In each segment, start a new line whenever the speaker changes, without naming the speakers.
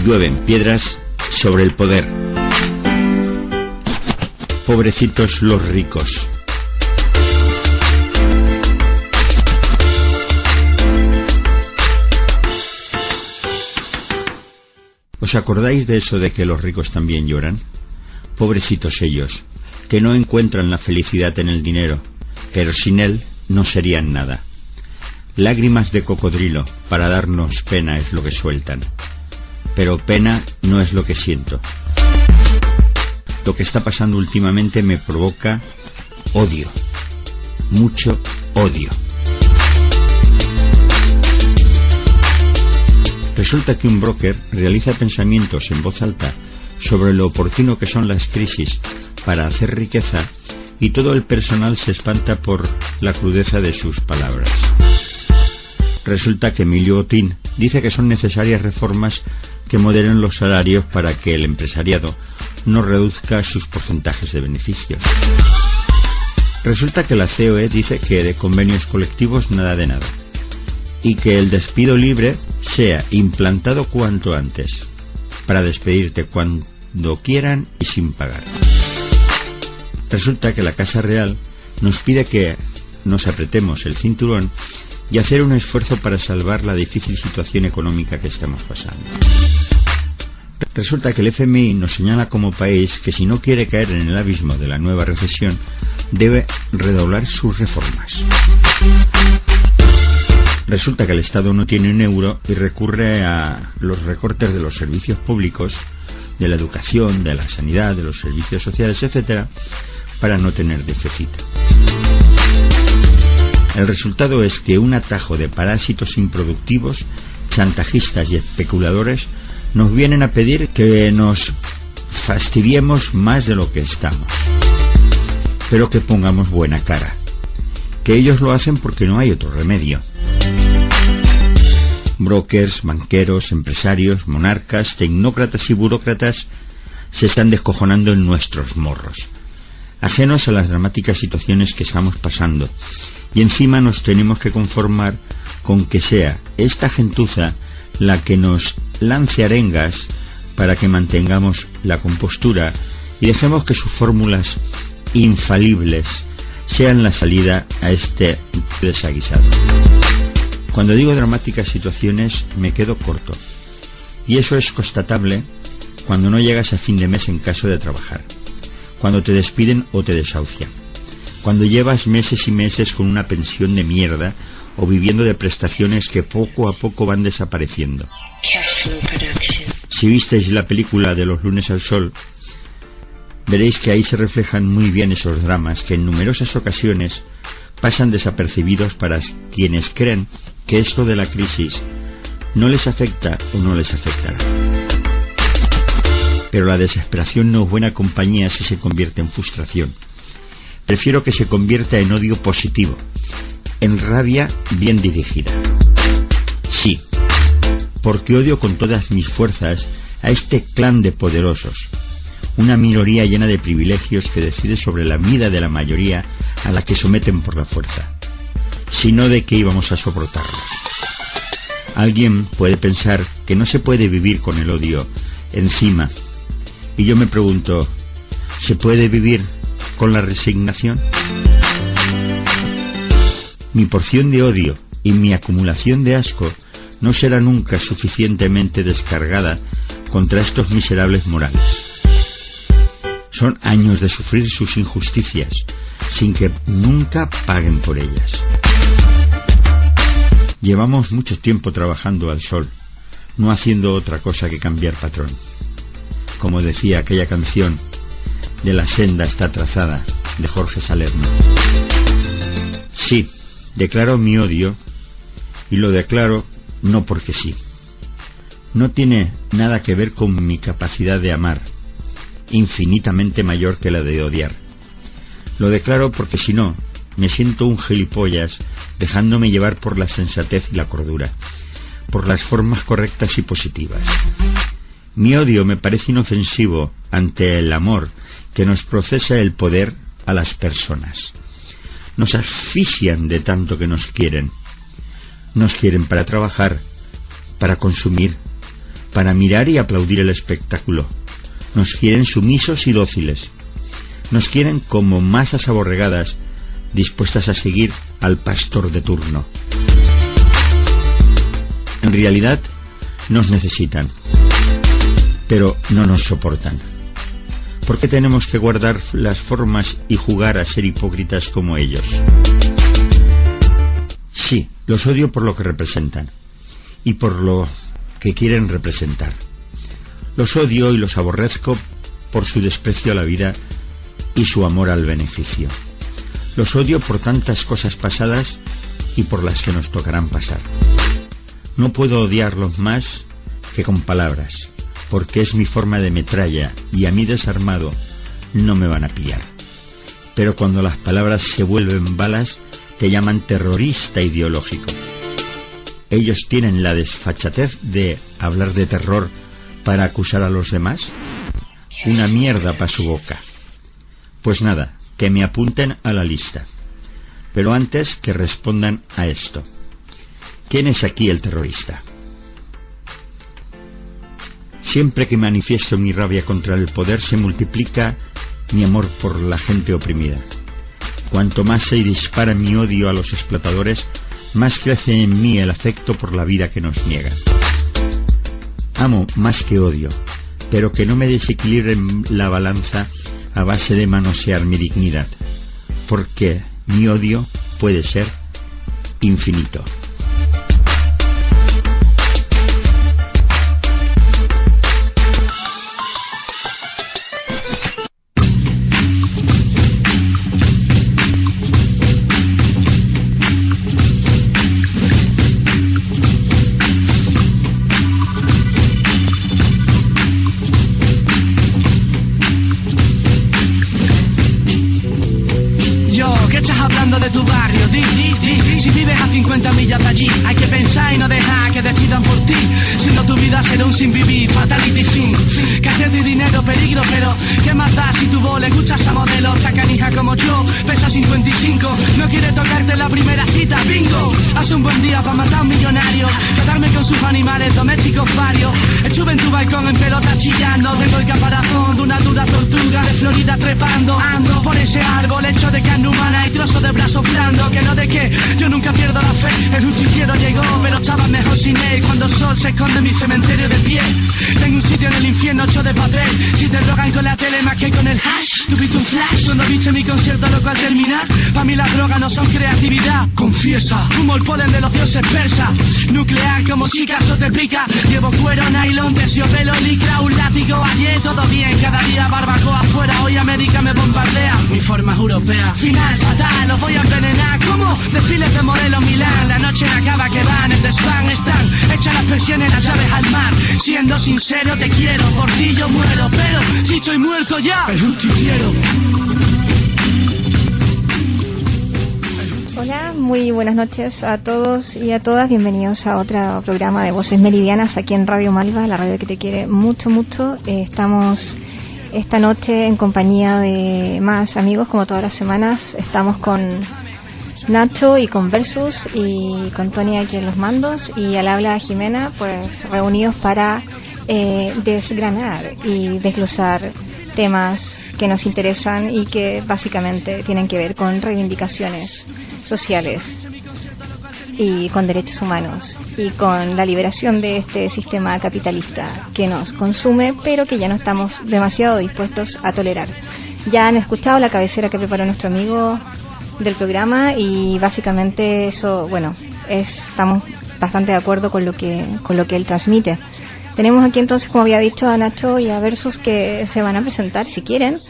Llueven piedras sobre el poder. Pobrecitos los ricos. ¿Os acordáis de eso de que los ricos también lloran? Pobrecitos ellos, que no encuentran la felicidad en el dinero, pero sin él no serían nada. Lágrimas de cocodrilo para darnos pena es lo que sueltan, pero pena no es lo que siento. Lo que está pasando últimamente me provoca odio, mucho odio. Resulta que un broker realiza pensamientos en voz alta sobre lo oportuno que son las crisis para hacer riqueza y todo el personal se espanta por la crudeza de sus palabras. Resulta que Emilio Otín dice que son necesarias reformas que moderen los salarios para que el empresariado no reduzca sus porcentajes de beneficios. Resulta que la COE dice que de convenios colectivos nada de nada y que el despido libre sea implantado cuanto antes, para despedirte cuando quieran y sin pagar. Resulta que la Casa Real nos pide que nos apretemos el cinturón y hacer un esfuerzo para salvar la difícil situación económica que estamos pasando. Resulta que el FMI nos señala como país que si no quiere caer en el abismo de la nueva recesión, debe redoblar sus reformas. Resulta que el Estado no tiene un euro y recurre a los recortes de los servicios públicos, de la educación, de la sanidad, de los servicios sociales, etcétera, para no tener déficit. El resultado es que un atajo de parásitos improductivos, chantajistas y especuladores nos vienen a pedir que nos fastidiemos más de lo que estamos, pero que pongamos buena cara, que ellos lo hacen porque no hay otro remedio. Brokers, banqueros, empresarios, monarcas, tecnócratas y burócratas se están descojonando en nuestros morros, ajenos a las dramáticas situaciones que estamos pasando, y encima nos tenemos que conformar con que sea esta gentuza la que nos lance arengas para que mantengamos la compostura y dejemos que sus fórmulas infalibles sean la salida a este desaguisado. Cuando digo dramáticas situaciones me quedo corto, y eso es constatable cuando no llegas a fin de mes en caso de trabajar, cuando te despiden o te desahucian, cuando llevas meses y meses con una pensión de mierda o viviendo de prestaciones que poco a poco van desapareciendo. Si visteis la película de Los lunes al sol, veréis que ahí se reflejan muy bien esos dramas que en numerosas ocasiones pasan desapercibidos para quienes creen que esto de la crisis no les afecta o no les afectará. Pero la desesperación no es buena compañía si se convierte en frustración. Prefiero que se convierta en odio positivo, en rabia bien dirigida. Sí, porque odio con todas mis fuerzas a este clan de poderosos, una minoría llena de privilegios que decide sobre la vida de la mayoría a la que someten por la fuerza, sino de que íbamos a soportarlos. Alguien puede pensar que no se puede vivir con el odio encima, y yo me pregunto, ¿se puede vivir con la resignación? Mi porción de odio y mi acumulación de asco no será nunca suficientemente descargada contra estos miserables morales. Son años de sufrir sus injusticias, sin que nunca paguen por ellas. Llevamos mucho tiempo trabajando al sol, no haciendo otra cosa que cambiar patrón. Como decía aquella canción de La senda está trazada, de Jorge Salerno. Sí, declaro mi odio, y lo declaro no porque sí. No tiene nada que ver con mi capacidad de amar, infinitamente mayor que la de odiar. Lo declaro porque si no, me siento un gilipollas dejándome llevar por la sensatez y la cordura, por las formas correctas y positivas. Mi odio me parece inofensivo ante el amor que nos procesa el poder a las personas. Nos asfixian de tanto que nos quieren. Nos quieren para trabajar, para consumir, para mirar y aplaudir el espectáculo. Nos quieren sumisos y dóciles. Nos quieren como masas aborregadas, dispuestas a seguir al pastor de turno. En realidad, nos necesitan, pero no nos soportan. ¿Por qué tenemos que guardar las formas y jugar a ser hipócritas como ellos? Sí, los odio por lo que representan y por lo que quieren representar. Los odio y los aborrezco por su desprecio a la vida y su amor al beneficio. Los odio por tantas cosas pasadas y por las que nos tocarán pasar. No puedo odiarlos más que con palabras, porque es mi forma de metralla y a mí desarmado no me van a pillar. Pero cuando las palabras se vuelven balas, te llaman terrorista ideológico. Ellos tienen la desfachatez de hablar de terror para acusar a los demás. Una mierda para su boca. Pues nada, que me apunten a la lista. Pero antes que respondan a esto. ¿Quién es aquí el terrorista? Siempre que manifiesto mi rabia contra el poder, se multiplica mi amor por la gente oprimida. Cuanto más se dispara mi odio a los explotadores, más crece en mí el afecto por la vida que nos niegan. Amo más que odio, pero que no me desequilibre la balanza a base de manosear mi dignidad, porque mi odio puede ser infinito.
De tu barrio, si vives a 50 millas de allí, hay que pensar y no dejar que decidan por ti. Si no, tu vida será un sin vivir, fatality fin. Cajeto y dinero, peligro, pero ¿qué más da si tu voz le gusta a modelo? Esta canija como yo, pesa 55, no quiere tocarte la primera cita, bingo. Hace un buen día para matar a un millonario, quedarme con sus animales domésticos varios. Estuve en tu balcón en pelota chillando, tengo el caparazón de una dura tortuga de Florida trepando. Ando por ese árbol hecho de carne humana y trozo de brazo blando, que no de qué, yo nunca pierdo la fe. El justiciero llegó, pero estaba mejor sin él. Cuando el sol se esconde en mi cementerio de pie, tengo un sitio en el infierno hecho de papel. Si te drogan con la tele más que con el hash, tú viste un flash cuando viste mi concierto loco al terminar. Pa' mí las drogas no son creatividad, confiesa. Fumo el polen de los dioses persa, nuclear como si caso te pica. Llevo cuero, nylon, terciopelo, licra, un látigo. Ayer todo bien, cada día barbacoa afuera. Hoy América me bombardea, mi forma es europea. Final fatal, los voy a envenenar como desfiles de modelo Milán. La noche acaba que van, en desván están hechas las presiones, las llaves al mar. Siendo sincero te quiero, por ti yo muero, pero si estoy muerto ya, el justiciero.
Hola, muy buenas noches a todos y a todas. Bienvenidos a otro programa de Voces Meridianas aquí en Radio Malva, la radio que te quiere mucho, mucho. Estamos esta noche en compañía de más amigos, como todas las semanas. Estamos con Nacho y con Versus y con Tony aquí en los mandos, y al habla Jimena, pues reunidos para desgranar y desglosar temas que nos interesan y que básicamente tienen que ver con reivindicaciones sociales y con derechos humanos y con la liberación de este sistema capitalista que nos consume, pero que ya no estamos demasiado dispuestos a tolerar. Ya han escuchado la cabecera que preparó nuestro amigo del programa y básicamente eso, bueno, estamos bastante de acuerdo con lo que él transmite. Tenemos aquí entonces, como había dicho, a Nacho y a Versus, que se van a presentar si quieren.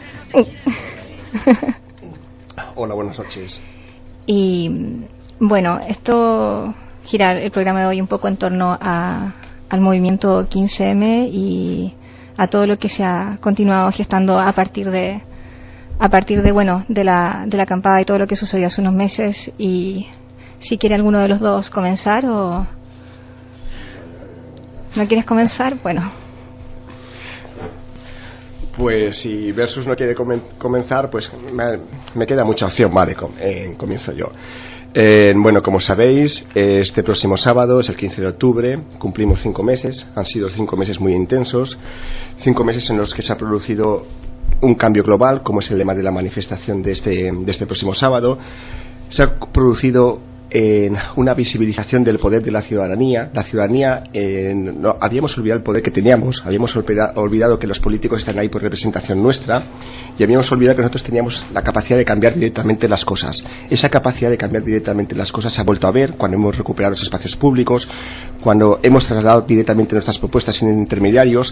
Hola, buenas noches.
Y bueno, esto gira el programa de hoy un poco en torno al movimiento 15M y a todo lo que se ha continuado gestando a partir de bueno, de la acampada y todo lo que sucedió hace unos meses. Y si quiere alguno de los dos comenzar, o ¿no quieres comenzar? Bueno,
pues si Versus no quiere comenzar, pues me queda mucha opción. Vale, comienzo yo. Bueno, como sabéis, este próximo sábado es el 15 de octubre, cumplimos 5 meses, han sido 5 meses muy intensos, 5 meses en los que se ha producido un cambio global, como es el lema de la manifestación de este próximo sábado. Se ha producido una visibilización del poder de la ciudadanía. La ciudadanía, no, habíamos olvidado el poder que teníamos, habíamos olvidado que los políticos están ahí por representación nuestra, y habíamos olvidado que nosotros teníamos la capacidad de cambiar directamente las cosas. Esa capacidad de cambiar directamente las cosas se ha vuelto a ver cuando hemos recuperado los espacios públicos, cuando hemos trasladado directamente nuestras propuestas sin intermediarios,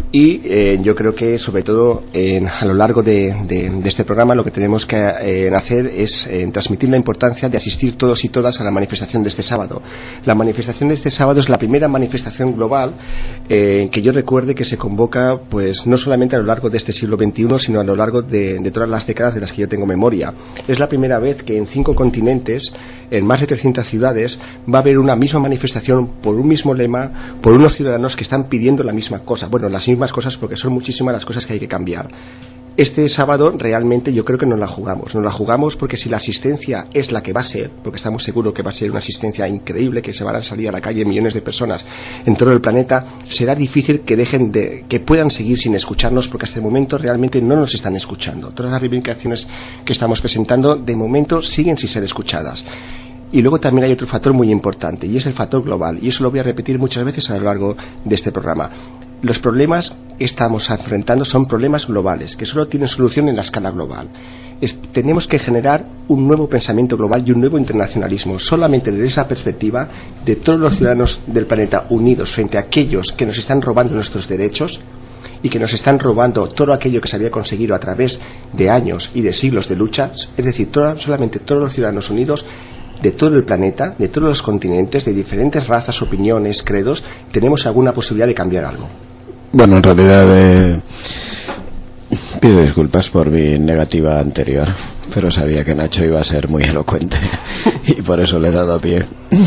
y yo creo que sobre todo a lo largo de este programa lo que tenemos que hacer es transmitir la importancia de asistir todos y todas a la manifestación de este sábado. La manifestación de este sábado es la primera manifestación global que yo recuerde que se convoca, pues no solamente a lo largo de este siglo XXI, sino a lo largo de todas las décadas de las que yo tengo memoria. Es la primera vez que en 5 continentes, en más de 300 ciudades, va a haber una misma manifestación por un mismo lema, por unos ciudadanos que están pidiendo la misma cosa. Bueno, las mismas cosas, porque son muchísimas las cosas que hay que cambiar. Este sábado realmente yo creo que nos la jugamos porque si la asistencia es la que va a ser, porque estamos seguros que va a ser una asistencia increíble, que se van a salir a la calle millones de personas en todo el planeta, será difícil que puedan seguir sin escucharnos, porque hasta el momento realmente no nos están escuchando. Todas las reivindicaciones que estamos presentando de momento siguen sin ser escuchadas. Y luego también hay otro factor muy importante, y es el factor global, y eso lo voy a repetir muchas veces a lo largo de este programa. Los problemas que estamos enfrentando son problemas globales, que solo tienen solución en la escala global. Tenemos que generar un nuevo pensamiento global y un nuevo internacionalismo, solamente desde esa perspectiva de todos los ciudadanos del planeta unidos frente a aquellos que nos están robando nuestros derechos y que nos están robando todo aquello que se había conseguido a través de años y de siglos de luchas, es decir, solamente todos los ciudadanos unidos de todo el planeta, de todos los continentes, de diferentes razas, opiniones, credos, tenemos alguna posibilidad de cambiar algo.
Bueno, en realidad pido disculpas por mi negativa anterior, pero sabía que Nacho iba a ser muy elocuente y por eso le he dado a pie.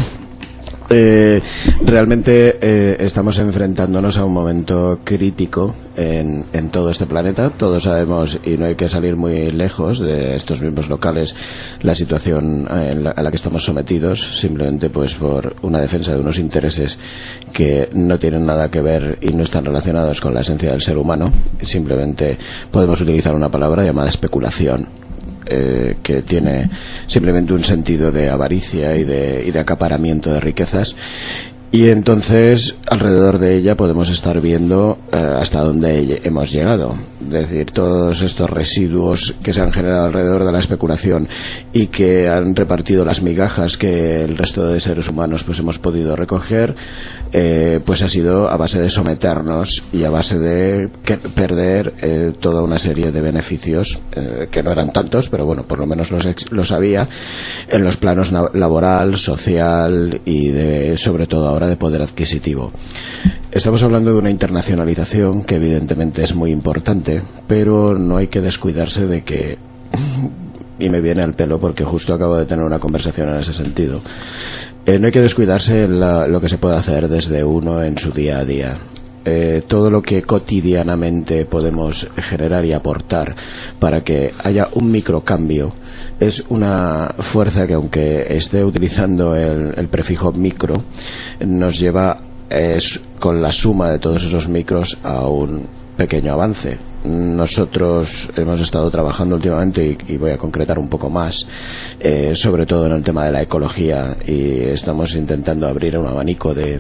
Realmente estamos enfrentándonos a un momento crítico en todo este planeta. Todos sabemos, y no hay que salir muy lejos de estos mismos locales, la situación a la que estamos sometidos, simplemente pues por una defensa de unos intereses que no tienen nada que ver y no están relacionados con la esencia del ser humano. Simplemente podemos utilizar una palabra llamada especulación, que tiene simplemente un sentido de avaricia y de acaparamiento de riquezas, y entonces alrededor de ella podemos estar viendo hasta dónde hemos llegado. Es decir, todos estos residuos que se han generado alrededor de la especulación y que han repartido las migajas que el resto de seres humanos pues hemos podido recoger, pues ha sido a base de someternos y a base de perder toda una serie de beneficios, que no eran tantos, pero bueno, por lo menos los había en los planos laboral, social y sobre todo ahora de poder adquisitivo. Estamos hablando de una internacionalización que evidentemente es muy importante, pero no hay que descuidarse de que, y me viene al pelo porque justo acabo de tener una conversación en ese sentido, no hay que descuidarse lo que se puede hacer desde uno en su día a día. Todo lo que cotidianamente podemos generar y aportar para que haya un microcambio es una fuerza que, aunque esté utilizando el prefijo micro, nos lleva con la suma de todos esos micros a un pequeño avance. Nosotros hemos estado trabajando últimamente, y voy a concretar un poco más, sobre todo en el tema de la ecología, y estamos intentando abrir un abanico de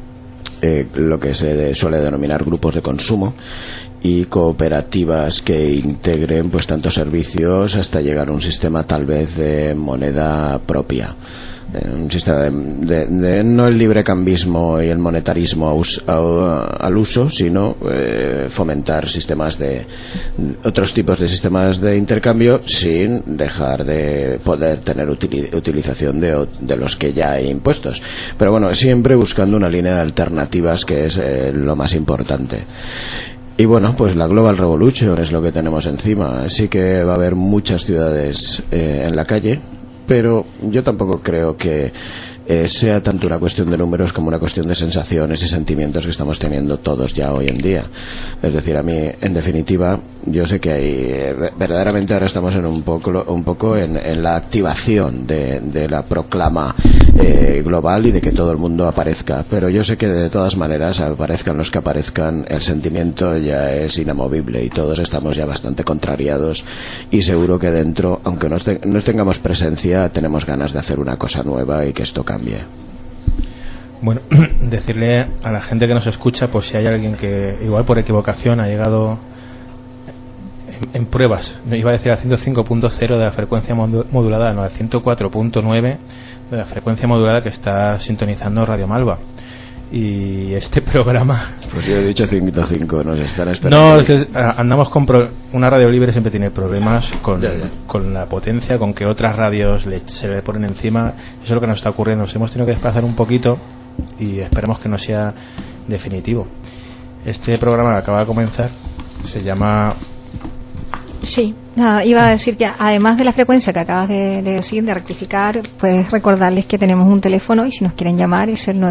lo que se suele denominar grupos de consumo y cooperativas que integren pues tantos servicios hasta llegar a un sistema tal vez de moneda propia, un sistema de no el librecambismo y el monetarismo al uso, sino fomentar sistemas de otros tipos de sistemas de intercambio sin dejar de poder tener utilización de los que ya hay impuestos, pero bueno, siempre buscando una línea de alternativas, que es lo más importante. Y bueno, pues la Global Revolution es lo que tenemos encima. Sí que va a haber muchas ciudades en la calle, pero yo tampoco creo que sea tanto una cuestión de números como una cuestión de sensaciones y sentimientos que estamos teniendo todos ya hoy en día. Es decir, a mí, en definitiva, Yo sé que hay, verdaderamente ahora estamos en un poco en la activación de la proclama global y de que todo el mundo aparezca, pero yo sé que de todas maneras, aparezcan los que aparezcan, el sentimiento ya es inamovible y todos estamos ya bastante contrariados, y seguro que dentro, aunque no tengamos presencia, tenemos ganas de hacer una cosa nueva y que esto cambie.
Bueno, decirle a la gente que nos escucha, pues si hay alguien que igual por equivocación ha llegado en pruebas, no iba a decir al 105.0 de la frecuencia modulada, no, al 104.9 de la frecuencia modulada que está sintonizando Radio Malva. Y este programa,
pues yo he dicho 105, nos están esperando.
No, es que andamos con una radio libre siempre tiene problemas con la potencia, con que otras radios se le ponen encima. Eso es lo que nos está ocurriendo. Nos hemos tenido que desplazar un poquito y esperemos que no sea definitivo. Este programa que acaba de comenzar se llama...
Sí, iba a decir que además de la frecuencia que acabas de decir, de rectificar, pues recordarles que tenemos un teléfono y si nos quieren llamar es el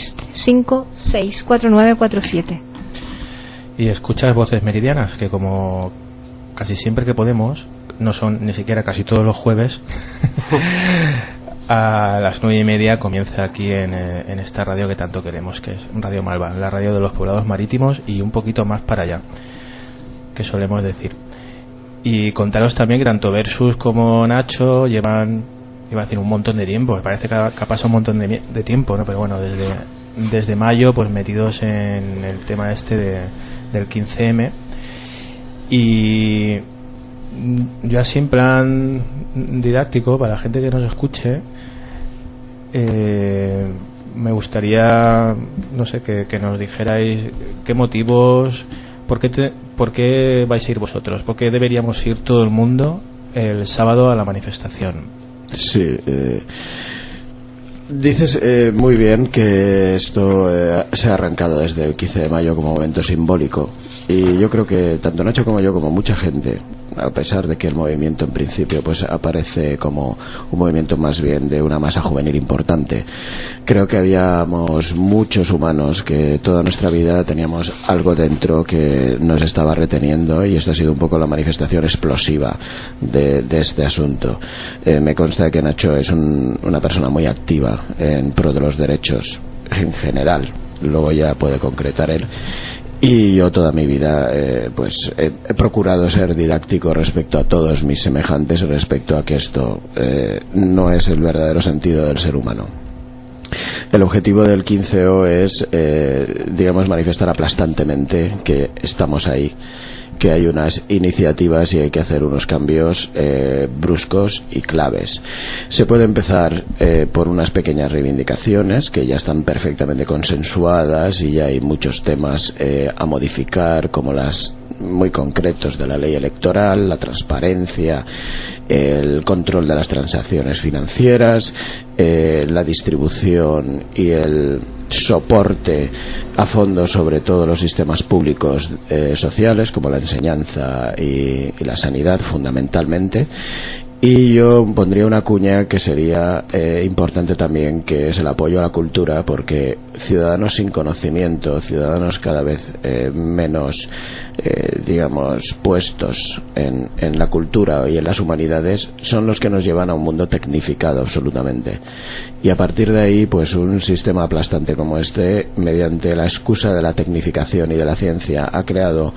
965-64947.
Y escuchas Voces Meridianas, que como casi siempre que podemos, no son ni siquiera casi todos los jueves, a las 9:30 comienza aquí en esta radio que tanto queremos, que es Radio Malva, la radio de los poblados marítimos y un poquito más para allá, que solemos decir. Y contaros también que tanto Versus como Nacho llevan, iba a decir, un montón de tiempo, me parece que ha pasado un montón de tiempo, ¿no? Pero bueno, desde mayo pues metidos en el tema este del 15M, y yo así en plan didáctico para la gente que nos escuche, me gustaría, no sé, que nos dijerais qué motivos, ¿por qué vais a ir vosotros? ¿Por qué deberíamos ir todo el mundo el sábado a la manifestación?
Sí, dices muy bien que esto se ha arrancado desde el 15 de mayo como momento simbólico, y yo creo que tanto Nacho como yo, como mucha gente, a pesar de que el movimiento en principio pues aparece como un movimiento más bien de una masa juvenil importante, creo que habíamos muchos humanos que toda nuestra vida teníamos algo dentro que nos estaba reteniendo, y esto ha sido un poco la manifestación explosiva de este asunto. Me consta que Nacho es una persona muy activa en pro de los derechos en general, luego ya puede concretar él. Y yo toda mi vida pues he procurado ser didáctico respecto a todos mis semejantes, respecto a que esto no es el verdadero sentido del ser humano. El objetivo del 15O es, digamos, manifestar aplastantemente que estamos ahí, que hay unas iniciativas y hay que hacer unos cambios bruscos y claves. Se puede empezar por unas pequeñas reivindicaciones que ya están perfectamente consensuadas y ya hay muchos temas a modificar, como las muy concretos de la ley electoral, la transparencia, el control de las transacciones financieras, la distribución y el soporte a fondo sobre todos los sistemas públicos sociales, como la enseñanza y la sanidad fundamentalmente. Y yo pondría una cuña que sería importante también, que es el apoyo a la cultura, porque ciudadanos sin conocimiento, ciudadanos cada vez menos digamos puestos en la cultura y en las humanidades, son los que nos llevan a un mundo tecnificado absolutamente, y a partir de ahí pues un sistema aplastante como este, mediante la excusa de la tecnificación y de la ciencia, ha creado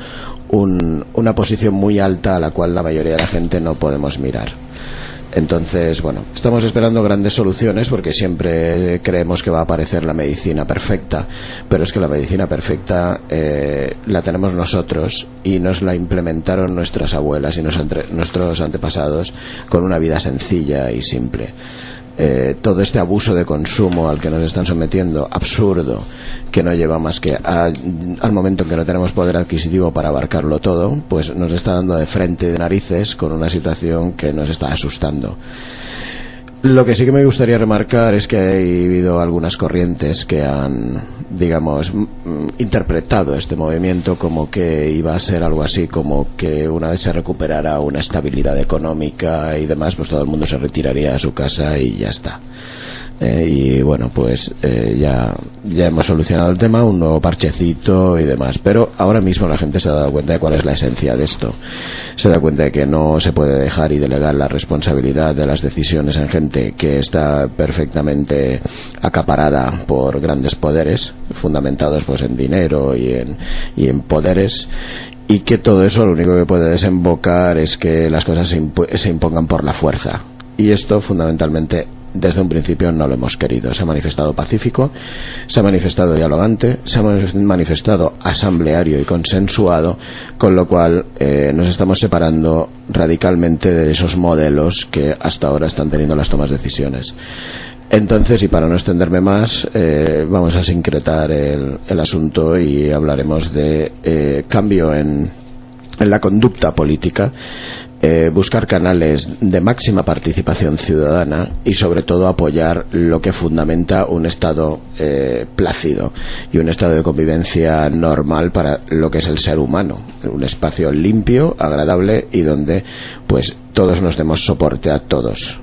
una posición muy alta a la cual la mayoría de la gente no podemos mirar. Entonces, bueno, estamos esperando grandes soluciones porque siempre creemos que va a aparecer la medicina perfecta, pero es que la medicina perfecta la tenemos nosotros y nos la implementaron nuestras abuelas y nuestros antepasados con una vida sencilla y simple. Todo este abuso de consumo al que nos están sometiendo, absurdo, que no lleva más que al momento en que no tenemos poder adquisitivo para abarcarlo todo, pues nos está dando de frente y de narices con una situación que nos está asustando. Lo que sí que me gustaría remarcar es que ha habido algunas corrientes que han, digamos, interpretado este movimiento como que iba a ser algo así como que una vez se recuperara una estabilidad económica y demás, pues todo el mundo se retiraría a su casa y ya está. y bueno, pues ya hemos solucionado el tema, un nuevo parchecito y demás, pero ahora mismo la gente se ha dado cuenta de cuál es la esencia de esto. Se da cuenta de que no se puede dejar y delegar la responsabilidad de las decisiones en gente que está perfectamente acaparada por grandes poderes, fundamentados pues en dinero y en poderes, y que todo eso lo único que puede desembocar es que las cosas se impongan por la fuerza. Y esto fundamentalmente desde un principio no lo hemos querido. Se ha manifestado pacífico, se ha manifestado dialogante, se ha manifestado asambleario y consensuado, con lo cual nos estamos separando radicalmente de esos modelos que hasta ahora están teniendo las tomas de decisiones. Entonces, y para no extenderme más, vamos a sincretar el asunto y hablaremos de cambio en la conducta política, buscar canales de máxima participación ciudadana y sobre todo apoyar lo que fundamenta un estado plácido y un estado de convivencia normal para lo que es el ser humano, un espacio limpio, agradable y donde pues todos nos demos soporte a todos.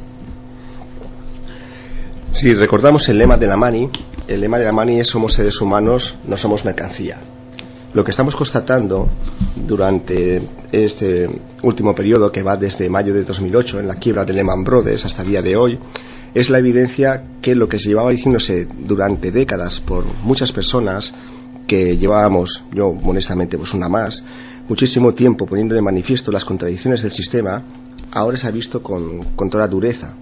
Si recordamos el lema de la Mani, el lema de la Mani es: somos seres humanos, no somos mercancía. Lo que estamos constatando durante este último periodo, que va desde mayo de 2008, en la quiebra de Lehman Brothers hasta el día de hoy, es la evidencia que lo que se llevaba diciéndose durante décadas por muchas personas, que llevábamos, yo modestamente pues una más, muchísimo tiempo poniendo de manifiesto las contradicciones del sistema, ahora se ha visto con toda dureza.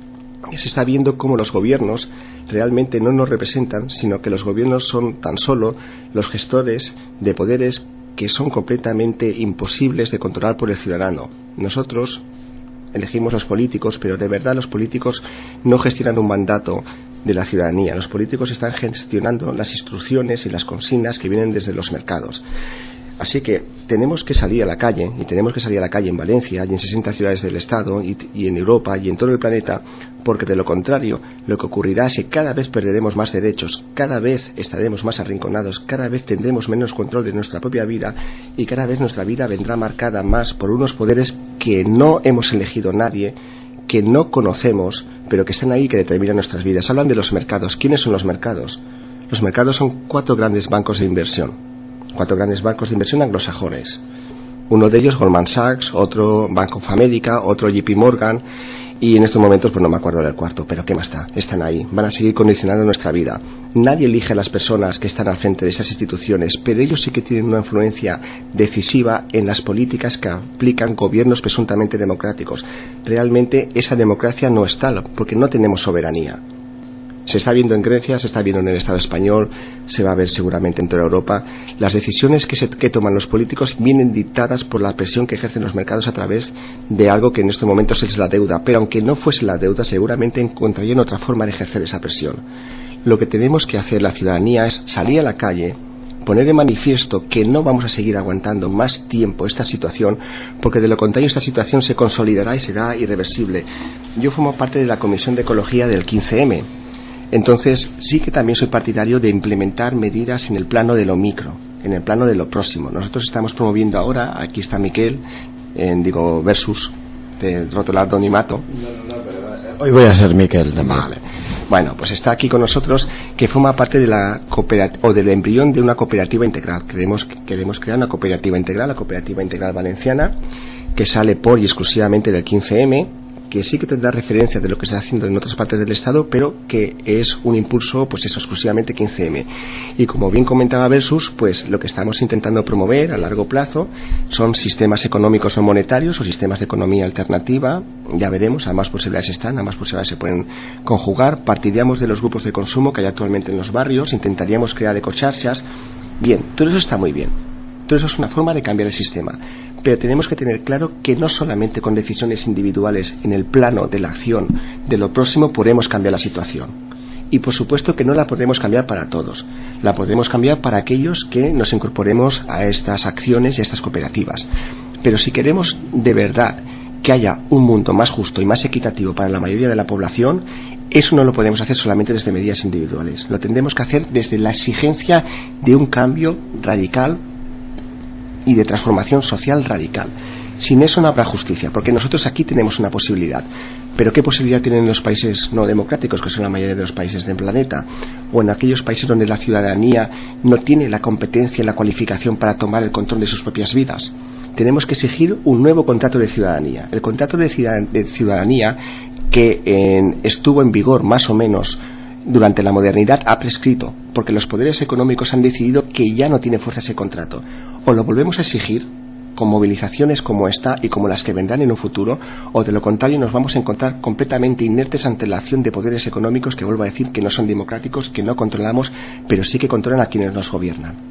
Se está viendo cómo los gobiernos realmente no nos representan, sino que los gobiernos son tan solo los gestores de poderes que son completamente imposibles de controlar por el ciudadano. Nosotros elegimos los políticos, pero de verdad los políticos no gestionan un mandato de la ciudadanía. Los políticos están gestionando las instrucciones y las consignas que vienen desde los mercados. Así que tenemos que salir a la calle, y tenemos que salir a la calle en Valencia y en 60 ciudades del Estado y en Europa y en todo el planeta, porque de lo contrario lo que ocurrirá es que cada vez perderemos más derechos, cada vez estaremos más arrinconados, cada vez tendremos menos control de nuestra propia vida y cada vez nuestra vida vendrá marcada más por unos poderes que no hemos elegido nadie, que no conocemos, pero que están ahí y que determinan nuestras vidas. Hablan de los mercados. ¿Quiénes son los mercados? Los mercados son 4 grandes bancos de inversión. 4 grandes bancos de inversión anglosajones. Uno de ellos Goldman Sachs, otro Bank of America, otro JP Morgan, y en estos momentos pues no me acuerdo del cuarto, pero ¿qué más da? Están ahí, van a seguir condicionando nuestra vida. Nadie elige a las personas que están al frente de esas instituciones, pero ellos sí que tienen una influencia decisiva en las políticas que aplican gobiernos presuntamente democráticos. Realmente esa democracia no es tal, porque no tenemos soberanía. Se está viendo en Grecia, se está viendo en el Estado español, se va a ver seguramente en toda Europa. Las decisiones que toman los políticos vienen dictadas por la presión que ejercen los mercados a través de algo que en estos momentos es la deuda. Pero aunque no fuese la deuda, seguramente encontrarían otra forma de ejercer esa presión. Lo que tenemos que hacer la ciudadanía es salir a la calle, poner de manifiesto que no vamos a seguir aguantando más tiempo esta situación, porque de lo contrario esta situación se consolidará y será irreversible. Yo formo parte de la Comisión de Ecología del 15M. Entonces sí que también soy partidario de implementar medidas en el plano de lo micro, en el plano de lo próximo. Nosotros estamos promoviendo ahora, aquí está Miquel, Versus, de Rotolar Donimato.
Pero hoy voy a ser Miquel también.
Vale. Bueno, pues está aquí con nosotros, que forma parte de la o del embrión de una cooperativa integral. Queremos crear una cooperativa integral, la Cooperativa Integral Valenciana, que sale por y exclusivamente del 15M, que sí que tendrá referencia de lo que se está haciendo en otras partes del Estado, pero que es un impulso, pues eso, exclusivamente 15M. Y como bien comentaba Versus, pues lo que estamos intentando promover a largo plazo son sistemas económicos no monetarios o sistemas de economía alternativa. Ya veremos, ambas posibilidades están, ambas posibilidades se pueden conjugar. Partiríamos de los grupos de consumo que hay actualmente en los barrios, intentaríamos crear ecocharchas. Bien, todo eso está muy bien. Todo eso es una forma de cambiar el sistema. Pero tenemos que tener claro que no solamente con decisiones individuales en el plano de la acción de lo próximo podemos cambiar la situación. Y por supuesto que no la podemos cambiar para todos. La podemos cambiar para aquellos que nos incorporemos a estas acciones y a estas cooperativas. Pero si queremos de verdad que haya un mundo más justo y más equitativo para la mayoría de la población, eso no lo podemos hacer solamente desde medidas individuales. Lo tendremos que hacer desde la exigencia de un cambio radical y de transformación social radical. Sin eso no habrá justicia, porque nosotros aquí tenemos una posibilidad. Pero ¿qué posibilidad tienen los países no democráticos, que son la mayoría de los países del planeta? O en aquellos países donde la ciudadanía no tiene la competencia y la cualificación para tomar el control de sus propias vidas. Tenemos que exigir un nuevo contrato de ciudadanía. El contrato de ciudadanía que estuvo en vigor más o menos durante la modernidad ha prescrito, porque los poderes económicos han decidido que ya no tiene fuerza ese contrato. O lo volvemos a exigir con movilizaciones como esta y como las que vendrán en un futuro, o de lo contrario nos vamos a encontrar completamente inertes ante la acción de poderes económicos que, vuelvo a decir, que no son democráticos, que no controlamos, pero sí que controlan a quienes nos gobiernan.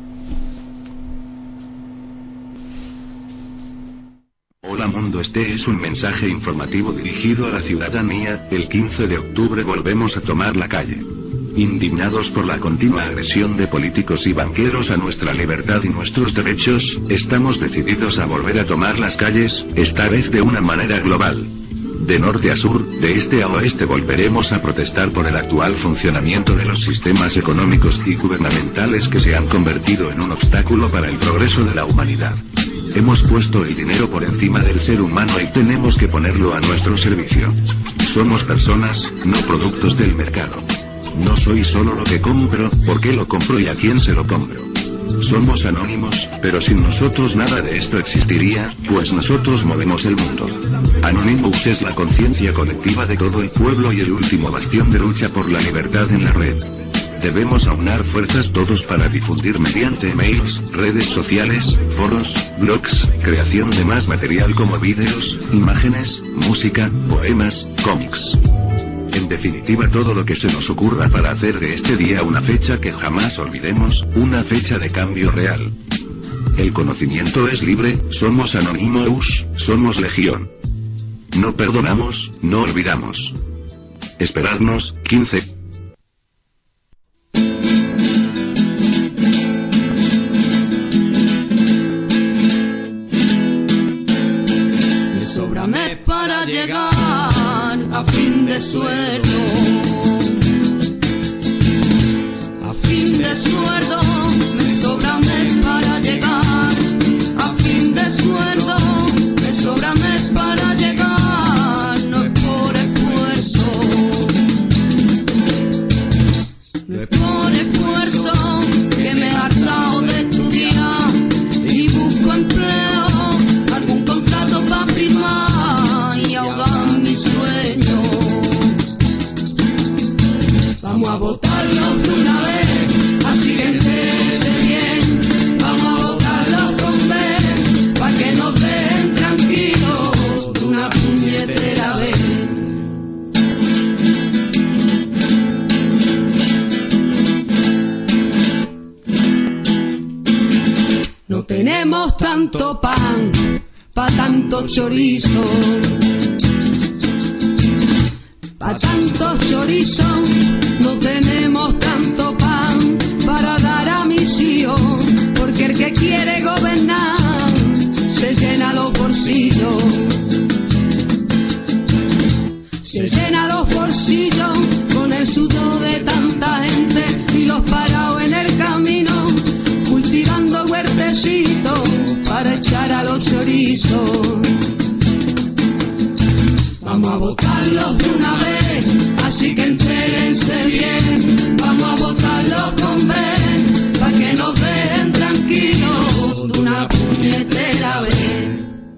Hola mundo, este es un mensaje informativo dirigido a la ciudadanía. El 15 de octubre volvemos a tomar la calle. Indignados por la continua agresión de políticos y banqueros a nuestra libertad y nuestros derechos, estamos decididos a volver a tomar las calles, esta vez de una manera global. De norte a sur, de este a oeste volveremos a protestar por el actual funcionamiento de los sistemas económicos y gubernamentales que se han convertido en un obstáculo para el progreso de la humanidad. Hemos puesto el dinero por encima del ser humano y tenemos que ponerlo a nuestro servicio. Somos personas, no productos del mercado. No soy solo lo que compro, por qué lo compro y a quién se lo compro. Somos anónimos, pero sin nosotros nada de esto existiría, pues nosotros movemos el mundo. Anonymous es la conciencia colectiva de todo el pueblo y el último bastión de lucha por la libertad en la red. Debemos aunar fuerzas todos para difundir mediante mails, redes sociales, foros, blogs, creación de más material como vídeos, imágenes, música, poemas, cómics. En definitiva, todo lo que se nos ocurra para hacer de este día una fecha que jamás olvidemos, una fecha de cambio real. El conocimiento es libre, somos Anonymous, somos legión. No perdonamos, no olvidamos. Esperadnos, 15.
Para llegar a fin de sueldo, a fin de sueldo, me sobra mes para llegar, a fin de sueldo, me sobra mes para llegar, no es por esfuerzo, no es por esfuerzo, que me he hartado de estudiar y busco empleo, algún contrato para firmar y ahogar mis sueños. Vamos a votarlos de una vez, así que entérese bien. Vamos a votarlos con B, pa' que nos dejen tranquilos de una puñetera vez. No tenemos tanto pan pa' tanto chorizo, pa' tanto chorizo, no tenemos tanto pan para dar a mis hijos, porque el que quiere gobernar se llena los bolsillos, se llena los bolsillos con el sudor de tanta gente y los parados en el camino, cultivando huertecitos para echar a los chorizos. Vamos a votarlos de una vez, así que entérense bien. Vamos a votarlos con B, para que nos dejen tranquilos de una puñetera vez.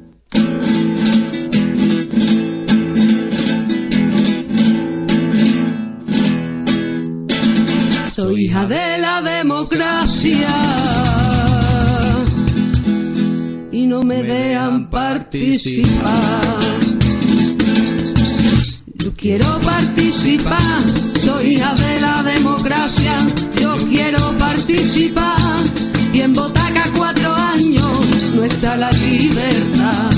Soy hija de la democracia y no me dejan participar. Yo quiero participar, soy hija de la democracia, yo quiero participar, y en Botaca 4 años no está la libertad.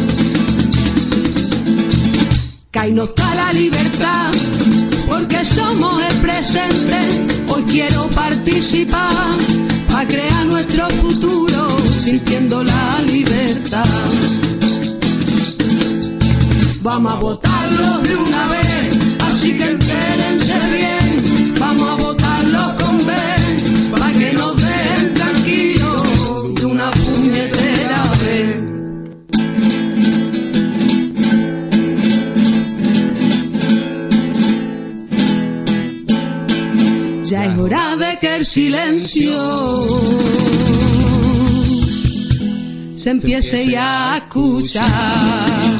Que ahí no está la libertad, porque somos el presente, hoy quiero participar, para crear nuestro futuro, sintiendo la libertad. Vamos a votarlos de una vez, así que entérense bien. Vamos a votarlos con B, para que nos dejen tranquilos de una puñetera vez. hora de que el silencio se empiece ya a escuchar.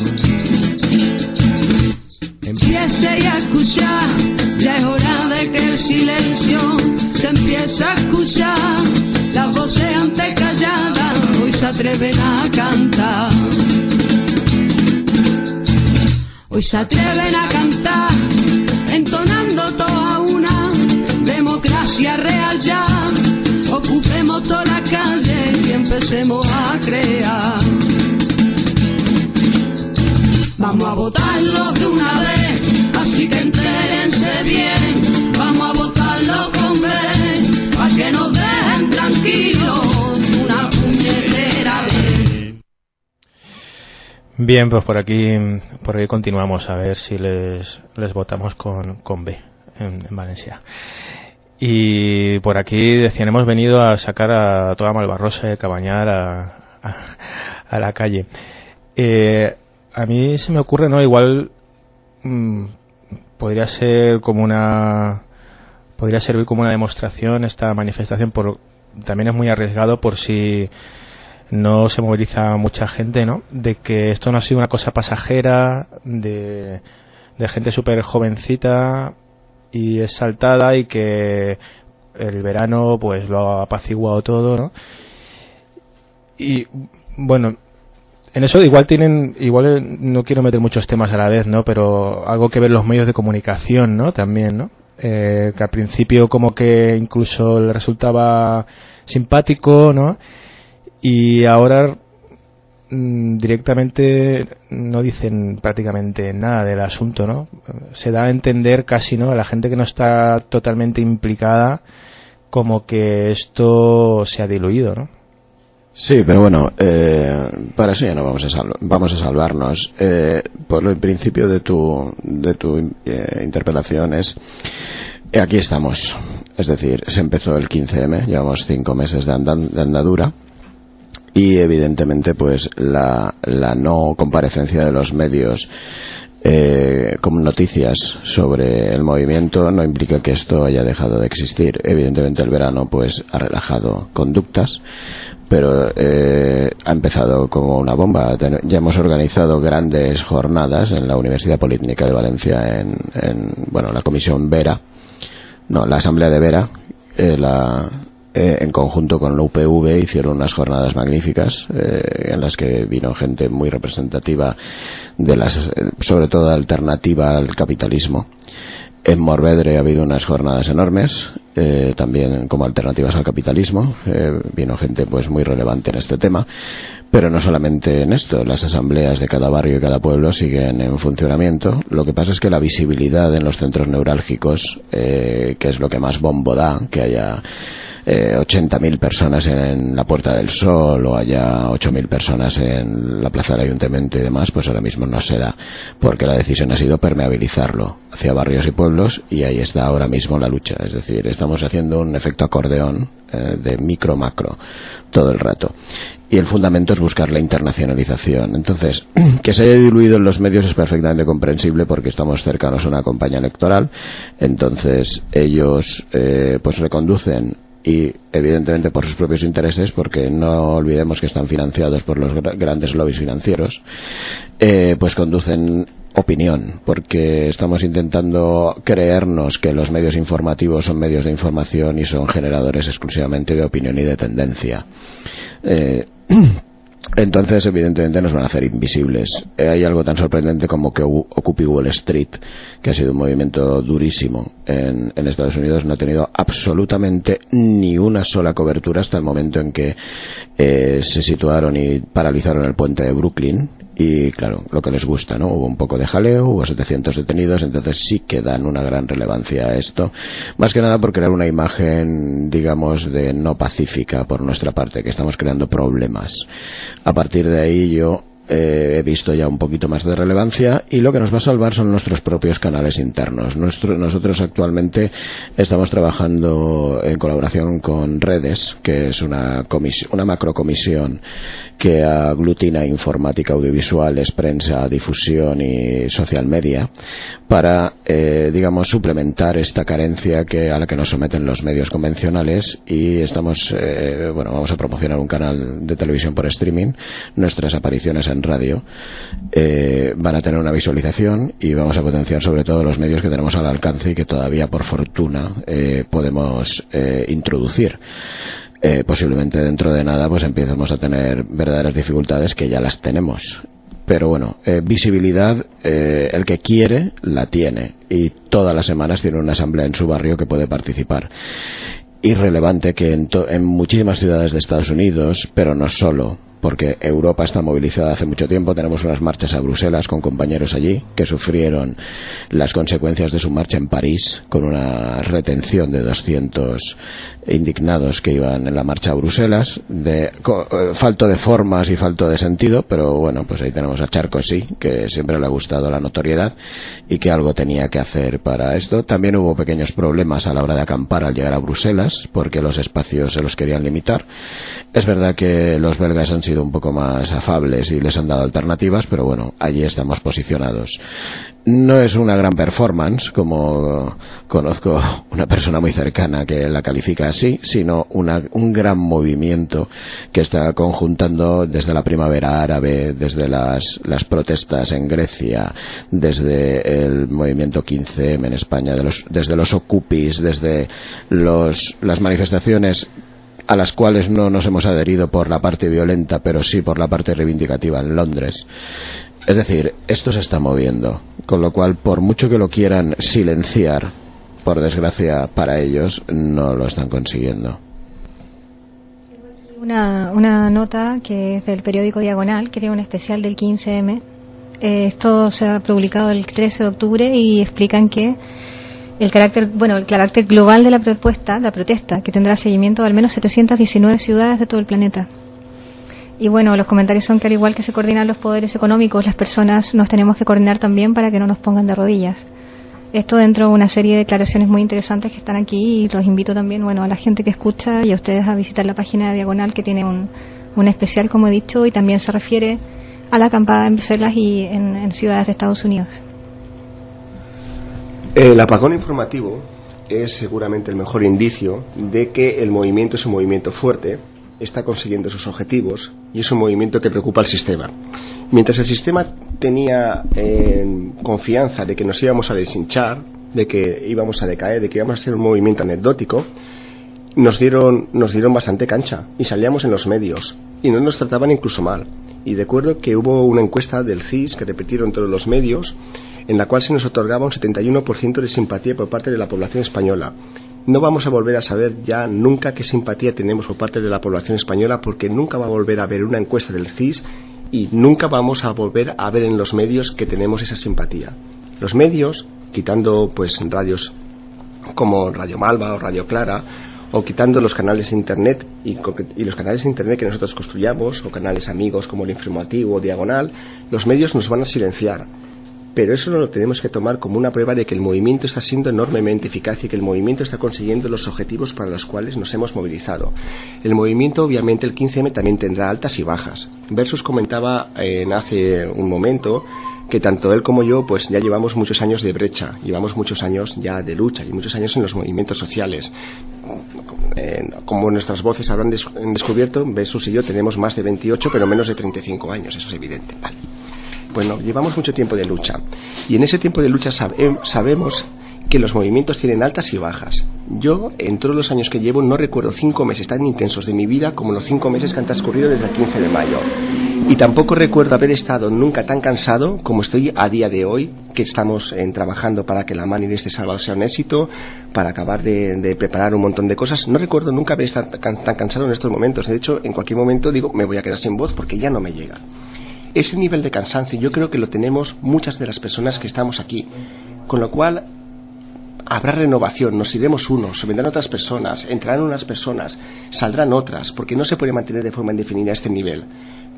Empiece ya a escuchar, ya es hora de que el silencio se empiece a escuchar. Las voces antes calladas hoy se atreven a cantar. Hoy se atreven a cantar, entonando toda una democracia real ya. Ocupemos toda la calle y empecemos a crear. Vamos a votarlo de una vez, así que entérense bien. Vamos a votarlo con B, para que nos dejen tranquilos una puñetera vez.
Bien, pues por aquí continuamos a ver si les votamos con B en Valencia. Y por aquí decían, hemos venido a sacar a toda Malvarrosa y Cabañar a la calle. A mí se me ocurre, ¿no? Igual podría servir como una demostración esta manifestación. También es muy arriesgado por si no se moviliza mucha gente, ¿no? De que esto no ha sido una cosa pasajera, de gente súper jovencita y exaltada, y que el verano pues lo ha apaciguado todo, ¿no? Y bueno, en eso igual no quiero meter muchos temas a la vez, ¿no? Pero algo que ver los medios de comunicación, ¿no? También, ¿no? Que al principio como que incluso le resultaba simpático, ¿no? Y ahora directamente no dicen prácticamente nada del asunto, ¿no? Se da a entender casi, ¿no? A la gente que no está totalmente implicada, como que esto se ha diluido, ¿no?
Sí, pero bueno, para eso ya no vamos a salvarnos. Por el principio de tu interpelación es, aquí estamos. Es decir, se empezó el 15M, llevamos 5 meses de andadura. Y evidentemente pues la no comparecencia de los medios con noticias sobre el movimiento no implica que esto haya dejado de existir. Evidentemente el verano pues ha relajado conductas, pero ha empezado como una bomba. Ya hemos organizado grandes jornadas en la Universidad Politécnica de Valencia, en la Comisión Vera, la Asamblea de Vera, en conjunto con la UPV hicieron unas jornadas magníficas en las que vino gente muy representativa sobre todo alternativa al capitalismo. En Morvedre ha habido unas jornadas enormes también como alternativas al capitalismo. Vino gente pues muy relevante en este tema, pero no solamente en esto. Las asambleas de cada barrio y cada pueblo siguen en funcionamiento. Lo que pasa es que la visibilidad en los centros neurálgicos, que es lo que más bombo da, que haya 80.000 personas en la Puerta del Sol o haya 8.000 personas en la Plaza del Ayuntamiento y demás, pues ahora mismo no se da, porque la decisión ha sido permeabilizarlo hacia barrios y pueblos, y ahí está ahora mismo la lucha. Es decir, estamos haciendo un efecto acordeón de micro-macro todo el rato, y el fundamento es buscar la internacionalización. Entonces, que se haya diluido en los medios es perfectamente comprensible, porque estamos cercanos a una campaña electoral. Entonces ellos pues reconducen, y evidentemente por sus propios intereses, porque no olvidemos que están financiados por los grandes lobbies financieros, pues conducen opinión, porque estamos intentando creernos que los medios informativos son medios de información y son generadores exclusivamente de opinión y de tendencia. Entonces evidentemente nos van a hacer invisibles. Hay algo tan sorprendente como que Occupy Wall Street, que ha sido un movimiento durísimo en Estados Unidos, no ha tenido absolutamente ni una sola cobertura hasta el momento en que se situaron y paralizaron el puente de Brooklyn. Y claro, lo que les gusta, ¿no? Hubo un poco de jaleo, hubo 700 detenidos, entonces sí que dan una gran relevancia a esto, más que nada por crear una imagen, digamos, de no pacífica por nuestra parte, que estamos creando problemas. A partir de ahí yo he visto ya un poquito más de relevancia, y lo que nos va a salvar son nuestros propios canales internos. Nosotros actualmente estamos trabajando en colaboración con Redes, que es una macrocomisión que aglutina informática, audiovisuales, prensa, difusión y social media, para digamos suplementar esta carencia a la que nos someten los medios convencionales, y estamos vamos a promocionar un canal de televisión por streaming. Nuestras apariciones en radio van a tener una visualización, y vamos a potenciar sobre todo los medios que tenemos al alcance y que todavía por fortuna podemos introducir. Posiblemente dentro de nada pues empecemos a tener verdaderas dificultades, que ya las tenemos, pero bueno, visibilidad, el que quiere la tiene, y todas las semanas tiene una asamblea en su barrio que puede participar. Irrelevante que en muchísimas ciudades de Estados Unidos, pero no solo, porque Europa está movilizada hace mucho tiempo. Tenemos unas marchas a Bruselas con compañeros allí que sufrieron las consecuencias de su marcha en París, con una retención de 200 indignados que iban en la marcha a Bruselas, falto de formas y falto de sentido, pero bueno, pues ahí tenemos a Sarkozy, que siempre le ha gustado la notoriedad y que algo tenía que hacer para esto. También hubo pequeños problemas a la hora de acampar al llegar a Bruselas, porque los espacios se los querían limitar. Es verdad que los belgas han sido un poco más afables y les han dado alternativas, pero bueno, allí estamos posicionados. No es una gran performance, como conozco una persona muy cercana que la califica así, sino un gran movimiento que está conjuntando desde la primavera árabe, desde las protestas en Grecia, desde el movimiento 15M en España, desde los Occupis, desde las manifestaciones a las cuales no nos hemos adherido por la parte violenta, pero sí por la parte reivindicativa en Londres. Es decir, esto se está moviendo, con lo cual, por mucho que lo quieran silenciar, por desgracia para ellos, no lo están consiguiendo.
Una nota que es del periódico Diagonal, que tiene un especial del 15M. Esto se ha publicado el 13 de octubre y explican que el carácter global de la protesta, que tendrá seguimiento de al menos 719 ciudades de todo el planeta. Y bueno, los comentarios son que al igual que se coordinan los poderes económicos, las personas nos tenemos que coordinar también para que no nos pongan de rodillas. Esto dentro de una serie de declaraciones muy interesantes que están aquí, y los invito también, a la gente que escucha y a ustedes a visitar la página de Diagonal, que tiene un especial, como he dicho, y también se refiere a la acampada en Bruselas y en ciudades de Estados Unidos.
El apagón informativo es seguramente el mejor indicio de que el movimiento es un movimiento fuerte, está consiguiendo sus objetivos y es un movimiento que preocupa al sistema. Mientras el sistema tenía confianza de que nos íbamos a deshinchar, de que íbamos a decaer, de que íbamos a ser un movimiento anecdótico, nos dieron bastante cancha y salíamos en los medios y no nos trataban incluso mal. Y recuerdo que hubo una encuesta del CIS que repitieron todos los medios, en la cual se nos otorgaba un 71% de simpatía por parte de la población española. No vamos a volver a saber ya nunca qué simpatía tenemos por parte de la población española, porque nunca va a volver a haber una encuesta del CIS y nunca vamos a volver a ver en los medios que tenemos esa simpatía. Los medios, quitando pues radios como Radio Malva o Radio Clara, o quitando los canales de internet y los canales de internet que nosotros construyamos, o canales amigos como el Informativo o Diagonal, los medios nos van a silenciar. Pero eso no lo tenemos que tomar como una prueba de que el movimiento está siendo enormemente eficaz y que el movimiento está consiguiendo los objetivos para los cuales nos hemos movilizado. El movimiento, obviamente, el 15M también tendrá altas y bajas. Versus comentaba hace un momento que tanto él como yo pues ya llevamos muchos años de brecha, llevamos muchos años ya de lucha y muchos años en los movimientos sociales. Como nuestras voces habrán descubierto, Versus y yo tenemos más de 28 pero menos de 35 años, eso es evidente. Vale. Bueno, llevamos mucho tiempo de lucha y en ese tiempo de lucha sabemos que los movimientos tienen altas y bajas. Yo, en todos los años que llevo, no recuerdo 5 meses tan intensos de mi vida como los 5 meses que han transcurrido desde el 15 de mayo. Y tampoco recuerdo haber estado nunca tan cansado como estoy a día de hoy, que estamos trabajando para que la Mani de este sábado sea un éxito, para acabar de preparar un montón de cosas. No recuerdo nunca haber estado tan cansado en estos momentos. De hecho, en cualquier momento digo, me voy a quedar sin voz porque ya no me llega. Ese nivel de cansancio yo creo que lo tenemos muchas de las personas que estamos aquí, con lo cual habrá renovación, nos iremos unos, se vendrán otras personas, entrarán unas personas, saldrán otras, porque no se puede mantener de forma indefinida este nivel.